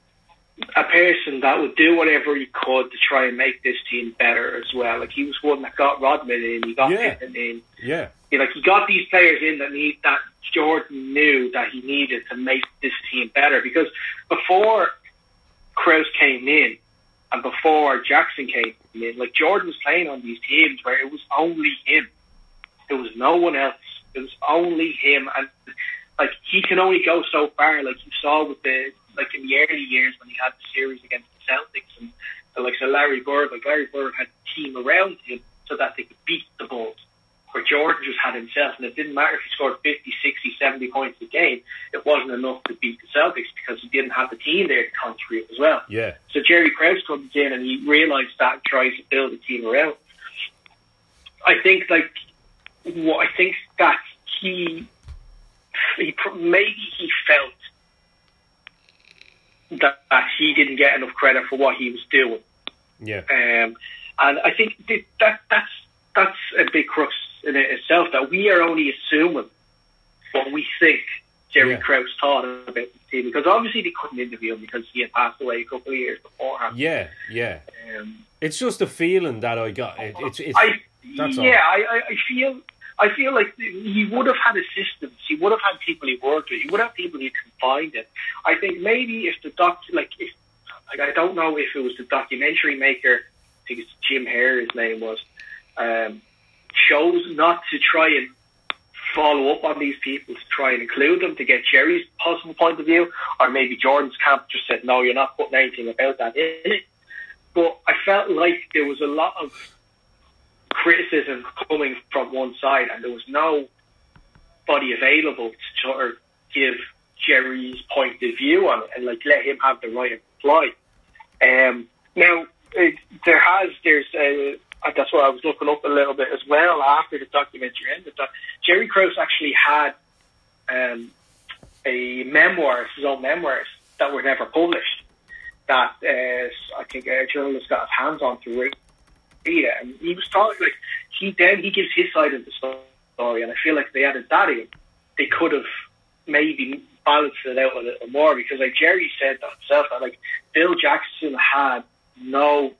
a person that would do whatever he could to try and make this team better as well. Like he was one that got Rodman in, he got yeah. Pippen in. Yeah. He, like he got these players in that need that Jordan knew that he needed to make this team better, because before Krause came in and before Jackson came in, like Jordan was playing on these teams where it was only him. There was no one else. It was only him, and like he can only go so far. Like you saw with the like in the early years when he had the series against the Celtics and the likes of Larry Bird. Like Larry Bird had a team around him so that they could beat the Bulls. Where Jordan just had himself, and it didn't matter if he scored fifty, sixty, seventy points a game. It wasn't enough to beat the Celtics because he didn't have the team there to contribute as well. Yeah. So Jerry Krause comes in and he realised that and tries to build a team around. I think, like, what I think that he, he maybe he felt that, that he didn't get enough credit for what he was doing. Yeah. Um, and I think that, that that's that's a big crux in it itself, that we are only assuming what we think Jerry yeah. Krause thought about the team, because obviously they couldn't interview him because he had passed away a couple of years beforehand. Yeah, yeah. Um, it's just a feeling that I got. It, it's, it's, I, that's yeah, all. I, I feel I feel like he would have had assistants. He would have had people he worked with. He would have people he could find it. I think maybe if the doc, like if, like I don't know if it was the documentary maker, I think it's Jim Hare, his name was, um, chose not to try and follow up on these people to try and include them to get Jerry's possible point of view, or maybe Jordan's camp just said, no, you're not putting anything about that in it. But I felt like there was a lot of criticism coming from one side, and there was nobody available to sort of give Jerry's point of view on it and like let him have the right of reply. Um, now it, there has there's uh, that's what I was looking up a little bit as well after the documentary ended. That Jerry Krause actually had um, a memoirs, his own memoirs that were never published. That uh, I think a journalist got his hands on to read it, and he was talking like he then he gives his side of the story, and I feel like if they added that in, they could have maybe balanced it out a little more, because like Jerry said that himself, that like Phil Jackson had no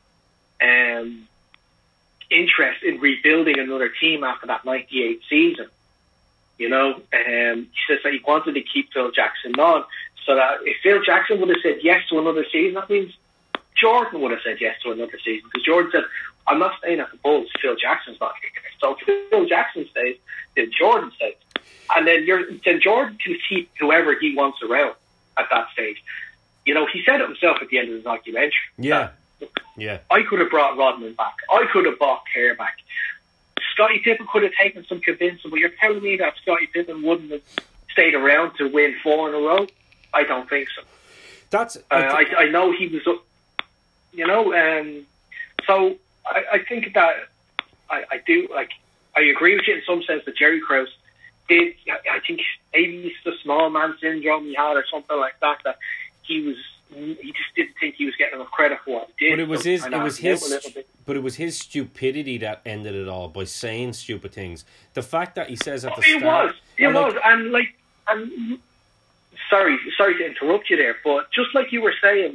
um, interest in rebuilding another team after that ninety-eight season. You know, um, he says that he wanted to keep Phil Jackson on, so that if Phil Jackson would have said yes to another season, that means Jordan would have said yes to another season, because Jordan said, I'm not staying at the Bulls, Phil Jackson's not here. So if Phil Jackson stays, then Jordan stays. And then you're, then Jordan can keep whoever he wants around at that stage. You know, he said it himself at the end of the documentary. Yeah. That, yeah. I could have brought Rodman back. I could have brought Kerr back. Scottie Pippen could have taken some convincing, but you're telling me that Scottie Pippen wouldn't have stayed around to win four in a row? I don't think so. That's. Uh, I, I know he was, you know, um, so I, I think that I, I do, like, I agree with you in some sense that Jerry Krause did, I think maybe it's the small man syndrome he had or something like that, that he was, he just didn't think he was getting enough credit for what he did. But it was his, it was his, bit. but it was his stupidity that ended it all by saying stupid things. The fact that he says at the it start, was, it and was, like, and like, and sorry, sorry to interrupt you there, but just like you were saying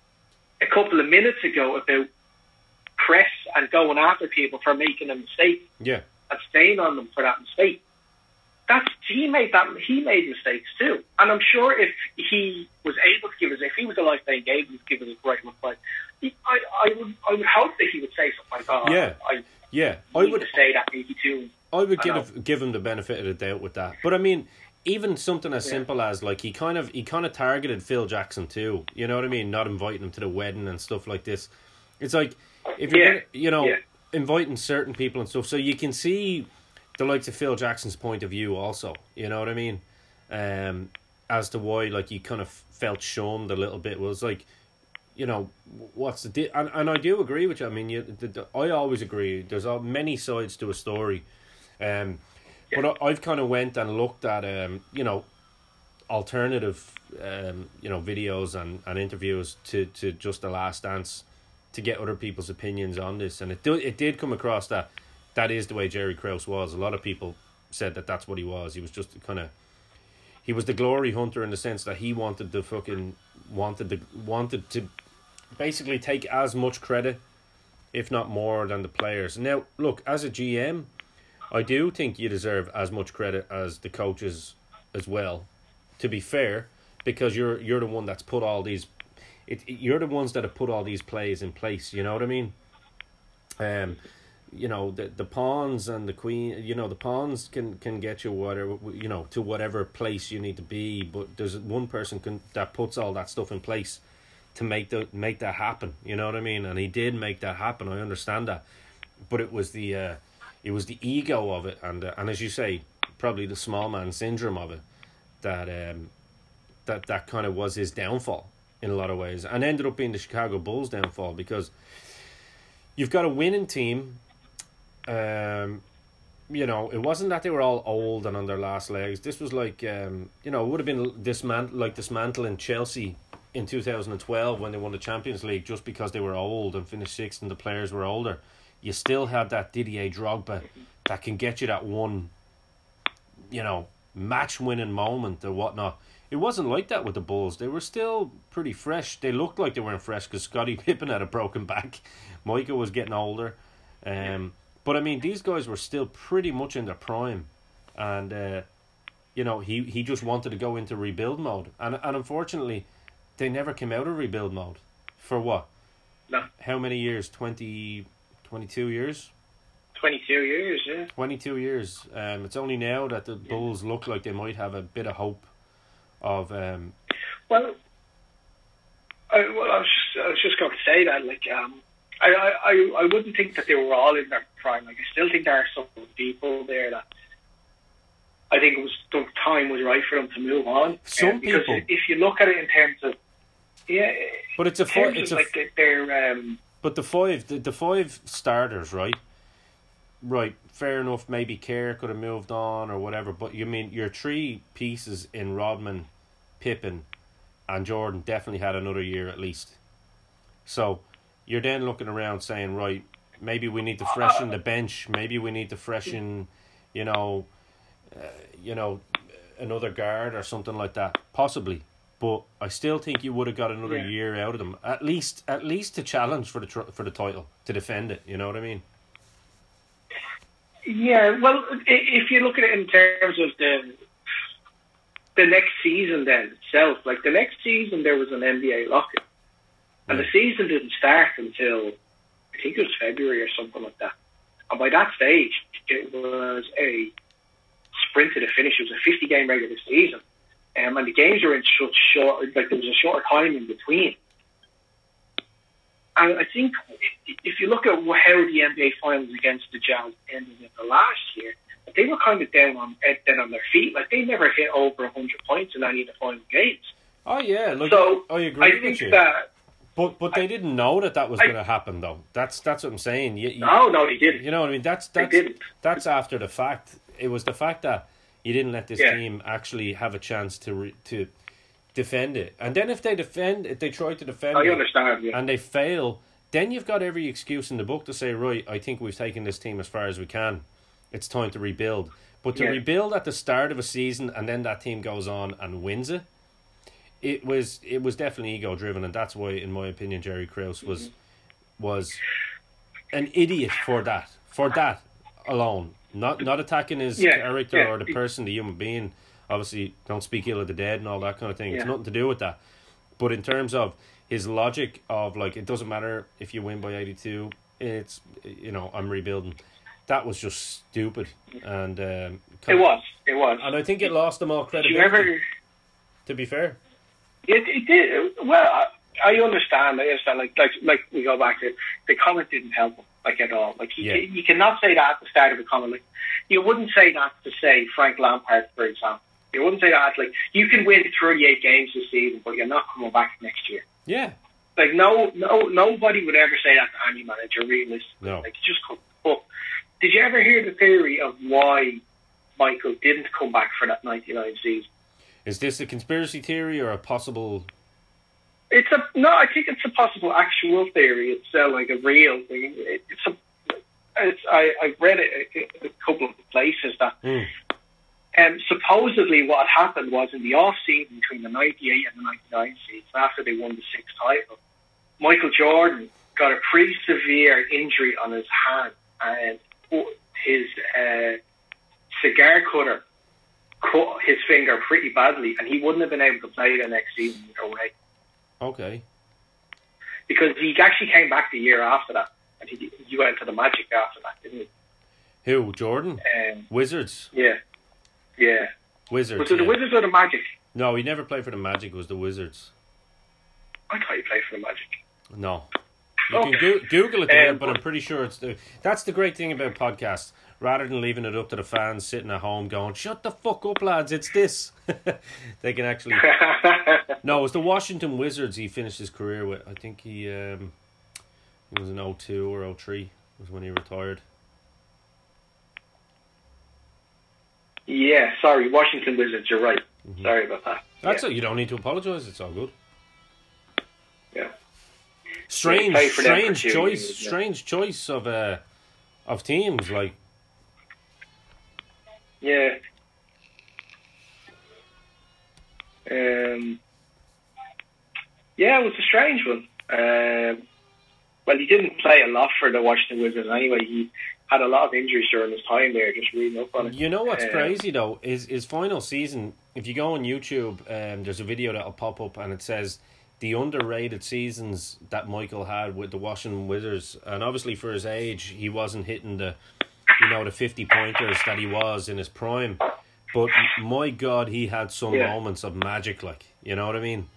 a couple of minutes ago about press and going after people for making a mistake, yeah, and staying on them for that mistake. That's he made that he made mistakes too, and I'm sure if he was able to give us, if he was alive they gave him give us a great reply, he, I I would I would hope that he would say something like, oh, yeah, I yeah, I would to say that maybe too. I would I give give him the benefit of the doubt with that, but I mean, even something as yeah. simple as like he kind of he kind of targeted Phil Jackson too. You know what I mean? Not inviting him to the wedding and stuff like this. It's like if you're yeah. gonna, you know yeah. inviting certain people and stuff, so you can see the likes of Phil Jackson's point of view also. You know what I mean? Um, as to why like he kind of felt shunned a little bit was like, you know, what's the di- and and I do agree with you. I mean, you the, the, I always agree. There's uh, many sides to a story. Um. Yeah. But I've kind of went and looked at, um, you know, alternative, um, you know, videos and, and interviews to, to Just the Last Dance to get other people's opinions on this. And it, do, it did come across that that is the way Jerry Krause was. A lot of people said that that's what he was. He was just kind of, he was the glory hunter in the sense that he wanted the fucking, wanted the, wanted to basically take as much credit, if not more, than the players. Now, look, as a G M, I do think you deserve as much credit as the coaches as well, to be fair, because you're you're the one that's put all these, it, it you're the ones that have put all these plays in place. You know what I mean? Um, you know the the pawns and the queen. You know the pawns can, can get you whatever you know to whatever place you need to be, but there's one person can that puts all that stuff in place to make the make that happen. You know what I mean? And he did make that happen. I understand that, but it was the. Uh, It was the ego of it, and uh, and as you say, probably the small man syndrome of it, that um, that that kind of was his downfall in a lot of ways, and ended up being the Chicago Bulls' downfall, because you've got a winning team. Um, you know, it wasn't that they were all old and on their last legs. This was like, um, you know, it would have been dismant- like dismantling Chelsea in two thousand twelve when they won the Champions League just because they were old and finished sixth and the players were older. You still had that Didier Drogba that can get you that one, you know, match-winning moment or whatnot. It wasn't like that with the Bulls. They were still pretty fresh. They looked like they weren't fresh because Scottie Pippen had a broken back. Micah was getting older. Um, but, I mean, these guys were still pretty much in their prime. And, uh, you know, he, he just wanted to go into rebuild mode. And, and unfortunately, they never came out of rebuild mode. For what? No. How many years? twenty... twenty-two years? twenty-two years, yeah. twenty-two years. Um, it's only now that the Bulls look like they might have a bit of hope of... Um, well, I, well, I was just, I was just going to say that, like, um, I, I, I wouldn't think that they were all in their prime. Like, I still think there are some people there that I think it was the time was right for them to move on. Some um, because people, if you look at it in terms of, yeah, but it's a four, it's a, like they're um, but the five the, the five starters, right? Right, fair enough. Maybe Kerr could have moved on or whatever. But you mean your three pieces in Rodman, Pippen, and Jordan definitely had another year at least. So you're then looking around saying, right, maybe we need to freshen the bench. Maybe we need to freshen, you know, uh, you know, another guard or something like that, possibly. But I still think you would have got another yeah. year out of them, at least, at least to challenge for the tr- for the title, to defend it. You know what I mean? Yeah. Well, if you look at it in terms of the the next season, then itself, like the next season, there was an N B A lockout. And the season didn't start until, I think it was February or something like that. And by that stage, it was a sprint to the finish. It was a fifty-game regular season. Um, and the games were in such short, like there was a shorter time in between. And I think if you look at how the N B A Finals against the Jazz ended in the last year, they were kind of down on down on their feet. Like, they never hit over one hundred points in any of the final games. Oh, yeah. Look, so I agree I with think you. that... But but they I, didn't know that that was I, going to happen, though. That's that's what I'm saying. You, you, no, no, they didn't. You know what I mean? That's that's they didn't. that's after the fact. It was the fact that you didn't let this yeah. team actually have a chance to re, to defend it. And then if they defend, if they try to defend I it, understand, yeah. and they fail, then you've got every excuse in the book to say, right, I think we've taken this team as far as we can. It's time to rebuild. But to yeah. rebuild at the start of a season and then that team goes on and wins it, it was it was definitely ego driven, and that's why, in my opinion, Jerry Krause was was an idiot for that. For that alone. Not not attacking his yeah, character yeah. or the person, the human being. Obviously, don't speak ill of the dead and all that kind of thing. Yeah. It's nothing to do with that. But in terms of his logic of, like, it doesn't matter if you win by eighty-two, it's, you know, I'm rebuilding. That was just stupid. And um, It was. It was. And I think it lost them all credibility, ever, to be fair. It, it did. Well, I, I understand. I understand. Like, like, like we go back to, the comment didn't help him, like, at all. Like, you, Yeah. you cannot say that at the start of a comment. Like, you wouldn't say that to, say, Frank Lampard, for example. You wouldn't say that, like, you can win thirty-eight games this season, but you're not coming back next year. Yeah. Like, no, no, nobody would ever say that to any manager, realistically. No. Like, you just couldn't. But did you ever hear the theory of why Michael didn't come back for that ninety-nine season? Is this a conspiracy theory or a possible... It's a no. I think it's a possible actual theory. It's uh, like a real thing. It, it's a. It's, I I've read it a, a couple of places that. Mm. Um, supposedly, what had happened was in the off season between the ninety-eight and the ninety-nine season, after they won the sixth title, Michael Jordan got a pretty severe injury on his hand, and his uh, cigar cutter cut his finger pretty badly, and he wouldn't have been able to play the next season either way. Okay. Because he actually came back the year after that, and he he went to the Magic after that, didn't he? Who? Jordan? Um, Wizards? yeah, yeah. Wizards. Was it yeah. the Wizards or the Magic? No, he never played for the Magic. It was the Wizards. I thought he played for the Magic. No. You Okay. can go- Google it there, Um, but I'm pretty sure it's the... That's the great thing about podcasts. Rather than leaving it up to the fans sitting at home going, shut the fuck up, lads, it's this. They can actually... No, it was the Washington Wizards he finished his career with. I think he um, it was in oh two or oh three was when he retired. Yeah, sorry, Washington Wizards. You're right. Mm-hmm. Sorry about that. That's yeah. it. You don't need to apologise. It's all good. Yeah. Strange, Yeah, for them for strange two choice. years, yeah. Strange choice of uh, of teams. Like, Yeah. Um. Yeah, it was a strange one. Um. Well, he didn't play a lot for the Washington Wizards anyway. He had a lot of injuries during his time there. Just reading up on it. you know what's Um, crazy though is his final season. If you go on YouTube, um, there's a video that'll pop up and it says the underrated seasons that Michael had with the Washington Wizards, and obviously for his age, he wasn't hitting the, you know, the fifty pointers that he was in his prime. But my God, he had some yeah. moments of magic, like, you know what I mean?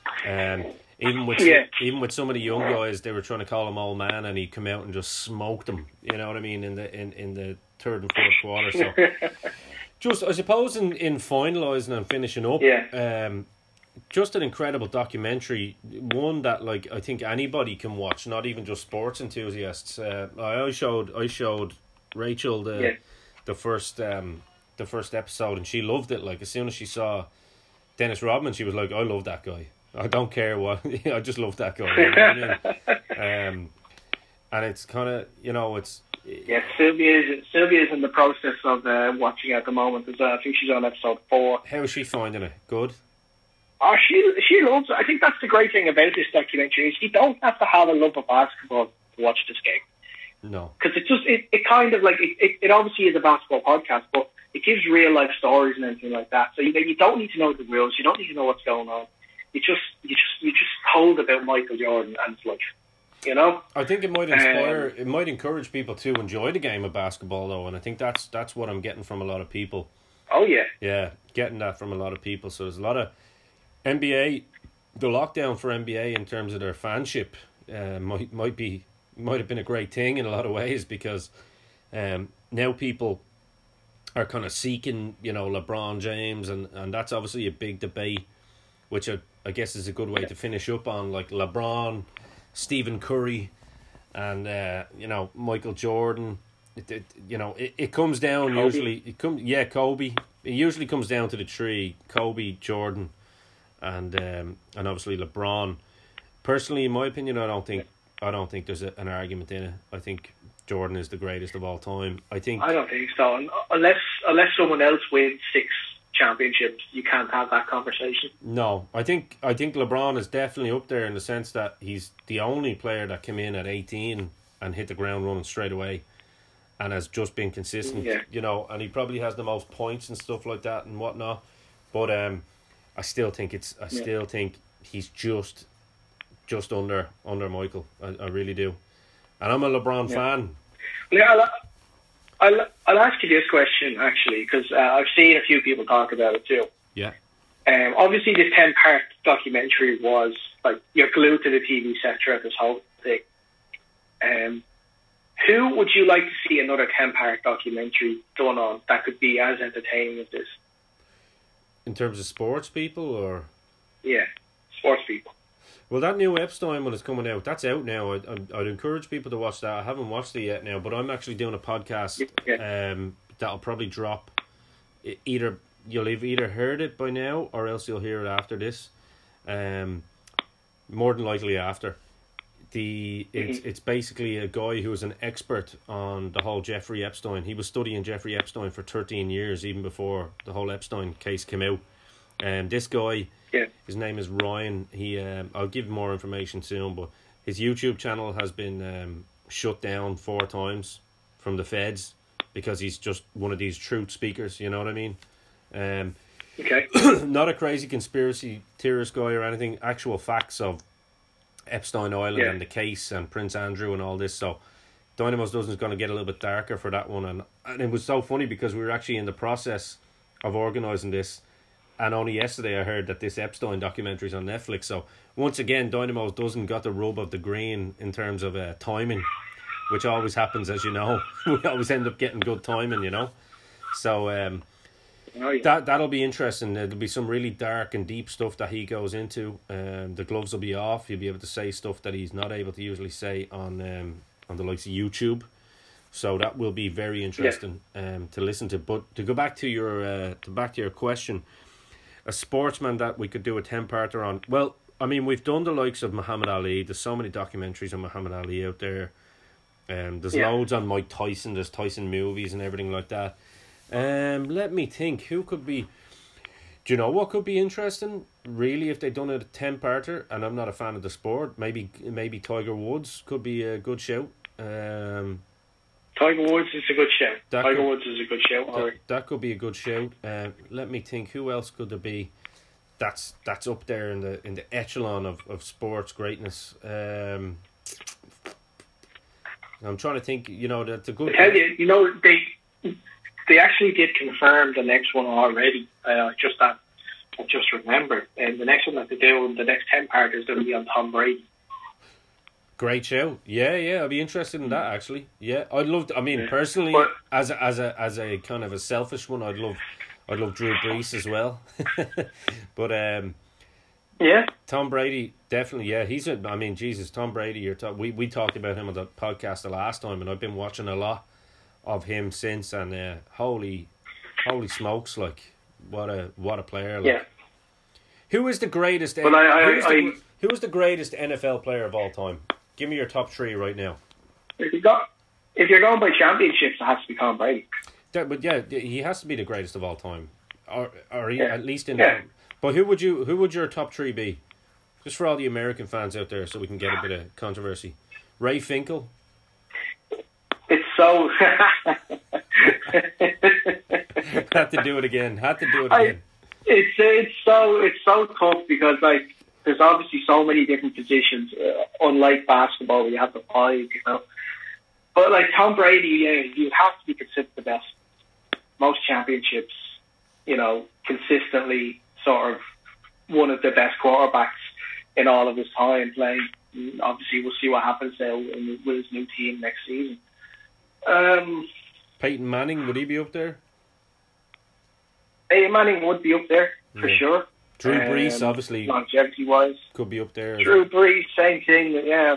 Um, even with yeah. even with some of the young guys, they were trying to call him old man, and he'd come out and just smoked them. You know what I mean? In the in, in the third and fourth quarter. So, just I suppose in, in finalising and finishing up, yeah. um, just an incredible documentary. One that like I think anybody can watch, not even just sports enthusiasts. Uh, I showed I showed Rachel the yeah. the first um the first episode, and she loved it. Like as soon as she saw Dennis Rodman, she was like, "I love that guy. I don't care what. I just love that guy." You know what I mean? Um, and it's kind of, you know, it's yeah. Sylvia is Sylvia is in the process of uh, watching at the moment as well. I think she's on episode four. How is she finding it? Good. Oh, she she loves it. I think that's the great thing about this documentary is you don't have to have a love of basketball to watch this game. No, because it just it, it kind of like it, it, it obviously is a basketball podcast, but it gives real life stories and everything like that. So you you don't need to know the rules. You don't need to know what's going on. You just you just you just told about Michael Jordan and his life. You know, I think it might inspire, um, it might encourage people to enjoy the game of basketball, though, and I think that's that's what I'm getting from a lot of people. Oh yeah, yeah, getting that from a lot of people. So there's a lot of N B A, the lockdown for N B A in terms of their fanship, uh, might might be might have been a great thing in a lot of ways because, um, now people are kind of seeking, you know, LeBron James, and, and that's obviously a big debate, which I, I guess is a good way to finish up on, like LeBron, Stephen Curry, and uh, you know, Michael Jordan. It, it you know it, it comes down Kobe. usually it comes yeah Kobe. It usually comes down to the three: Kobe, Jordan, and um, and obviously LeBron. Personally, in my opinion, I don't think I don't think there's a, an argument in it. I think Jordan is the greatest of all time. I think I don't think so. Unless unless someone else wins six championships, you can't have that conversation. No, I think I think LeBron is definitely up there in the sense that he's the only player that came in at eighteen and hit the ground running straight away, and has just been consistent. Yeah. You know, and he probably has the most points and stuff like that and whatnot. But um, I still think it's I still yeah. think he's just just under under Michael. I, I really do, and I'm a LeBron yeah. fan. Yeah, I'll, I'll I'll ask you this question actually because uh, I've seen a few people talk about it too. Yeah. Um. Obviously, this ten part documentary was like you're glued to the T V set throughout this whole thing. Um. Who would you like to see another ten part documentary done on that could be as entertaining as this? In terms of sports people, or yeah, sports people. Well, that new Epstein one is coming out. That's out now. I'd, I'd, I'd encourage people to watch that. I haven't watched it yet now, but I'm actually doing a podcast yeah. um, that'll probably drop. Either you'll have either heard it by now, or else you'll hear it after this. Um, more than likely after. The it's mm-hmm. it's basically a guy who was an expert on the whole Jeffrey Epstein. He was studying Jeffrey Epstein for thirteen years, even before the whole Epstein case came out. And um, this guy, yeah. his name is Ryan. He um, I'll give more information soon, but his YouTube channel has been um, shut down four times from the feds because he's just one of these truth speakers. You know what I mean? Um, okay. Not a crazy conspiracy theorist guy or anything. Actual facts of Epstein Island yeah. and the case and Prince Andrew and all this. So Dynamo's Dozen is going to get a little bit darker for that one, and, and it was so funny because we were actually in the process of organising this, and only yesterday I heard that this Epstein documentary is on Netflix. So once again, Dynamo's Dozen got the rub of the green in terms of uh, timing, which always happens, as you know. We always end up getting good timing, you know. So um Oh, yeah. That that'll be interesting. There'll be some really dark and deep stuff that he goes into. Um, the gloves will be off. He'll be able to say stuff that he's not able to usually say on um on the likes of YouTube. So that will be very interesting yeah. um to listen to. But to go back to your uh to back to your question, a sportsman that we could do a ten parter on. Well, I mean, we've done the likes of Muhammad Ali. There's so many documentaries on Muhammad Ali out there. Um, there's yeah. loads on Mike Tyson. There's Tyson movies and everything like that. Um, let me think. Who could be? Do you know what could be interesting? Really, if they done a ten-parter, and I'm not a fan of the sport, maybe maybe Tiger Woods could be a good shout. Um, Tiger Woods is a good shout. Tiger could, Woods is a good shout. That, that could be a good shout. Um, let me think. Who else could there be that's that's up there in the in the echelon of, of sports greatness. Um, I'm trying to think. You know, that's a good. I tell you, you know, they they actually did confirm the next one already. Uh, just that I just remembered, and the next one that they do, the next ten part is going to be on Tom Brady. Great show. Yeah, yeah, I'd be interested in that actually. Yeah, I'd love to, I mean, yeah. personally, but, as a, as a as a kind of a selfish one, I'd love I'd love Drew Brees as well. But um yeah, Tom Brady definitely, yeah, he's a, I mean, Jesus, Tom Brady, you're talk, we we talked about him on the podcast the last time, and I've been watching a lot of him since, and uh, holy holy smokes, like what a what a player. Like. Yeah. Who is the greatest well, I, I, who, is the, I, who is the greatest N F L player of all time? Give me your top three right now. If you got, if you're going by championships, it has to be Tom Brady. Yeah, but yeah, he has to be the greatest of all time, or or he, yeah. at least in. Yeah. The, but who would you? Who would your top three be? Just for all the American fans out there, so we can get a bit of controversy. Ray Finkel. It's so. Had to do it again. Had to do it I, again. It's it's so it's so tough because like. There's obviously so many different positions, uh, unlike basketball where you have the five, you know. But like Tom Brady, yeah, you have to be considered the best. Most championships, you know, consistently sort of one of the best quarterbacks in all of his time playing. And obviously, we'll see what happens now in, with his new team next season. Um, Peyton Manning, would he be up there? Peyton Manning would be up there for yeah. sure. Drew Brees, um, obviously, longevity-wise, could be up there. Drew Brees, same thing. Yeah.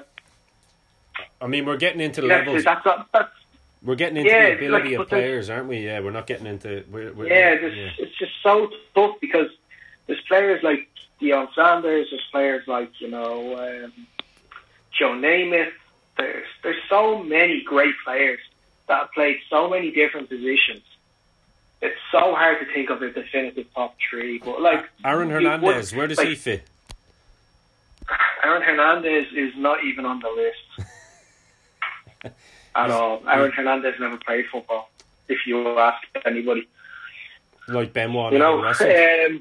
I mean, we're getting into yeah, levels. That's, that's, we're getting into yeah, the ability like, of players, aren't we? Yeah, we're not getting into. We're, we're, yeah, yeah, it's just so tough because there's players like Deion Sanders, there's players like you know um, Joe Namath. There's there's so many great players that have played so many different positions. It's so hard to think of a definitive top three, but like Aaron Hernandez, would, where does like, he fit? Aaron Hernandez is not even on the list at all. Aaron Hernandez never played football. If you ask anybody, like Benoit, you know, um,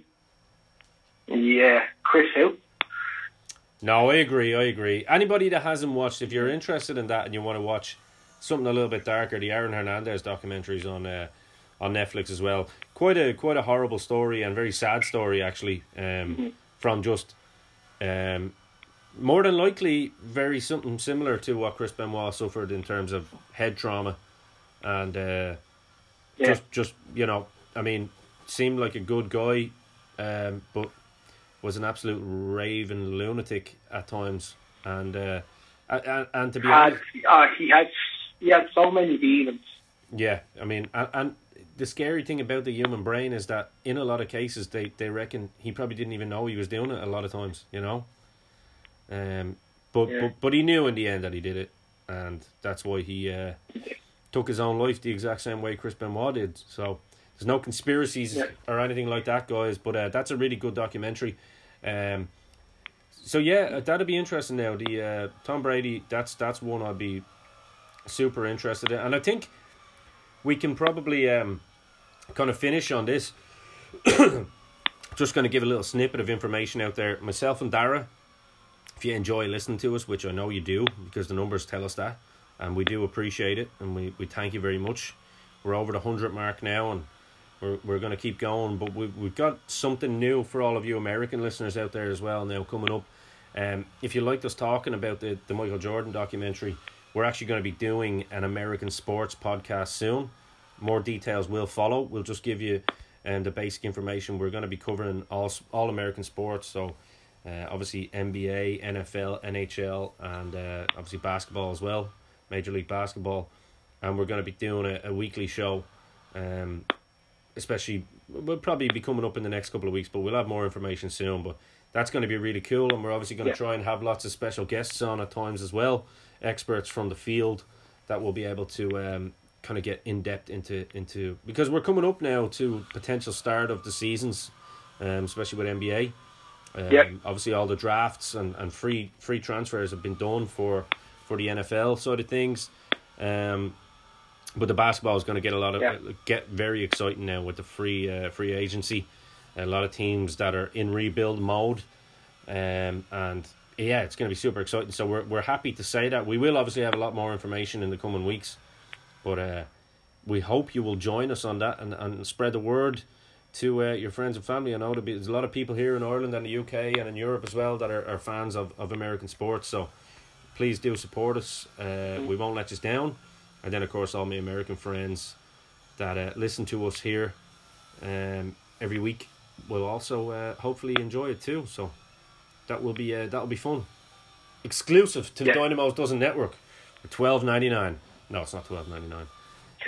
yeah, Chris Hill. No, I agree. I agree. Anybody that hasn't watched, if you're interested in that and you want to watch something a little bit darker, the Aaron Hernandez documentaries on. Uh, on Netflix as well. Quite a quite a horrible story and very sad story actually. Um, mm-hmm. From just um, more than likely very something similar to what Chris Benoit suffered in terms of head trauma, and uh, yeah. just just you know, I mean, seemed like a good guy, um, but was an absolute raving lunatic at times, and uh, and, and to be had, honest, uh, he had he had so many demons. Yeah, I mean, and. and the scary thing about the human brain is that in a lot of cases they, they reckon he probably didn't even know he was doing it a lot of times, you know. Um, but, yeah. but but he knew in the end that he did it, and that's why he uh, took his own life the exact same way Chris Benoit did. So there's no conspiracies yeah. or anything like that, guys. But uh, that's a really good documentary. Um, so yeah, that'd be interesting. Now the uh, Tom Brady, that's that's one I'd be super interested in, and I think. We can probably um, kind of finish on this. Just going to give a little snippet of information out there. Myself and Dara, if you enjoy listening to us, which I know you do, because the numbers tell us that, and we do appreciate it, and we, we thank you very much. We're over the hundred mark now, and we're we're going to keep going. But we we've got something new for all of you American listeners out there as well now coming up. Um, if you liked us talking about the the Michael Jordan documentary. We're actually going to be doing an American sports podcast soon. More details will follow. We'll just give you um, the basic information. We're going to be covering all all American sports. So uh, obviously N B A, N F L, N H L, and uh, obviously basketball as well. Major League Basketball. And we're going to be doing a, a weekly show. Um, especially, we'll probably be coming up in the next couple of weeks, but we'll have more information soon. But that's going to be really cool. And we're obviously going to yeah. try and have lots of special guests on at times as well. Experts from the field that will be able to um, kind of get in depth into into because we're coming up now to potential start of the seasons, um, especially with N B A. Um, yep. Obviously, all the drafts and, and free free transfers have been done for, for the N F L side of things, um, but the basketball is going to get a lot of yep. get very exciting now with the free uh, free agency, A lot of teams that are in rebuild mode, um, and yeah, it's going to be super exciting. So we're we're happy to say that we will obviously have a lot more information in the coming weeks, but uh, we hope you will join us on that and, and spread the word to uh, your friends and family. I know there's a lot of people here in Ireland and the U K and in Europe as well that are, are fans of, of American sports. So please do support us. Uh, we won't let you down. And then of course all my American friends that uh, listen to us here um, every week will also uh, hopefully enjoy it too. So that will be uh, that will be fun. Exclusive to the yeah. Dynamos Dozen Network for twelve ninety nine. No, it's not twelve ninety nine.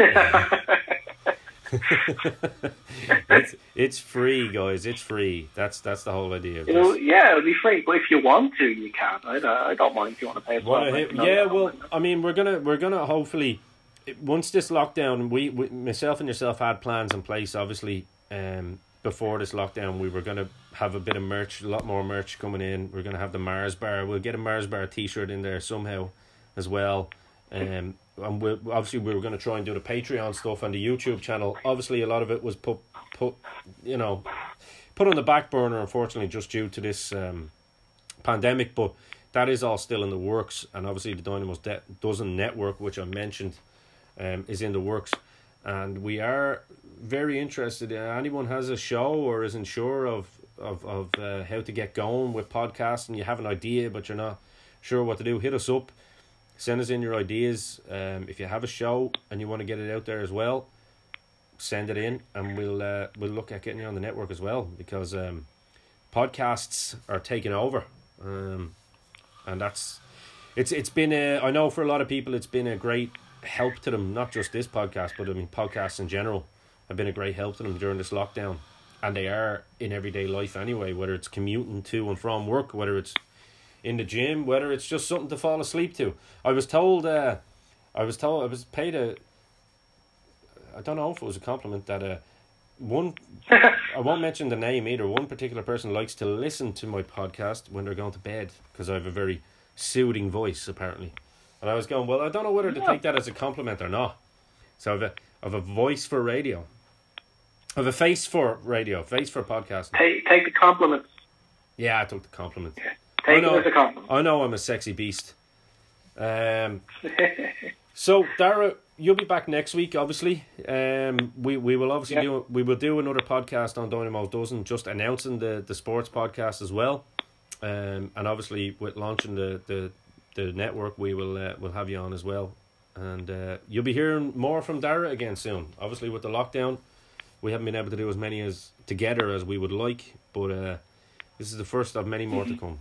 it's it's free, guys. It's free. That's that's the whole idea. Of it'll, yeah, it'll be free. But if you want to, you can. I don't, I don't mind if you want to pay. Well, hit, yeah, well, I mean, we're gonna we're gonna hopefully once this lockdown, we, we myself and yourself had plans in place. Obviously, um, before this lockdown, we were gonna have a bit of merch, a lot more merch coming in. We're gonna have the Mars Bar. We'll get a Mars Bar T-shirt in there somehow, as well. Um. And we obviously we were going to try and do the Patreon stuff and the YouTube channel. Obviously, a lot of it was put put you know put on the back burner, unfortunately, just due to this um, pandemic. But that is all still in the works, and obviously the Dynamos De- Dozen Network, which I mentioned, um, is in the works, and we are very interested. Uh, anyone has a show or isn't sure of of of uh, how to get going with podcasts, and you have an idea but you're not sure what to do, hit us up. Send us in your ideas. Um, if you have a show and you want to get it out there as well, send it in, and we'll uh, we'll look at getting you on the network as well, because um, podcasts are taking over, um, and that's it's it's been a, I know for a lot of people it's been a great help to them. Not just this podcast, but I mean podcasts in general have been a great help to them during this lockdown, and they are in everyday life anyway. Whether it's commuting to and from work, whether it's in the gym, whether it's just something to fall asleep to. I was told, uh, I was told, I was paid a, I don't know if it was a compliment that uh, one, I won't mention the name either, one particular person likes to listen to my podcast when they're going to bed, because I have a very soothing voice, apparently. And I was going, well, I don't know whether to take that as a compliment or not. So I have a, I have a voice for radio. I have a face for radio, face for podcasting. Take, take the compliments. Yeah, I took the compliment. Yeah. Take I know, it as a compliment. I know I'm a sexy beast. Um, so Dara, you'll be back next week. Obviously, um, we we will obviously yeah. do we will do another podcast on Dynamo Dozen, just announcing the, the sports podcast as well. Um, and obviously with launching the the, the network, we will uh, we'll have you on as well. And uh, you'll be hearing more from Dara again soon. Obviously with the lockdown, we haven't been able to do as many as together as we would like, but uh, this is the first of many more mm-hmm. to come.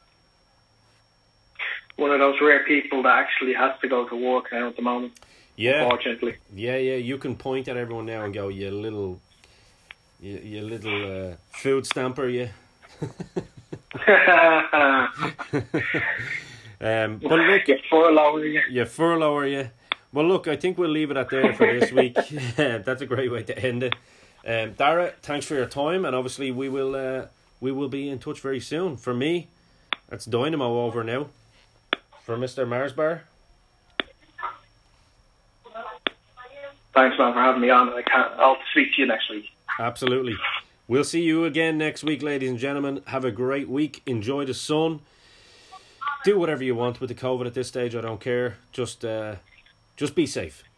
One of those rare people that actually has to go to work now at the moment. Yeah. Unfortunately. Yeah, yeah. You can point at everyone now and go, you little, you, you little uh, food stamper, you. um, but look, you furlougher, you. You furlougher, you. Well, look, I think we'll leave it at there for this week. That's a great way to end it. Um, Dara, thanks for your time, and obviously we will, uh, we will be in touch very soon. For me, that's Dynamo over now. For Mister Mars Bar. Thanks, man, for having me on. I can't. I'll speak to you next week. Absolutely. We'll see you again next week, ladies and gentlemen. Have a great week. Enjoy the sun. Do whatever you want with the COVID at this stage. I don't care. Just, uh, just be safe.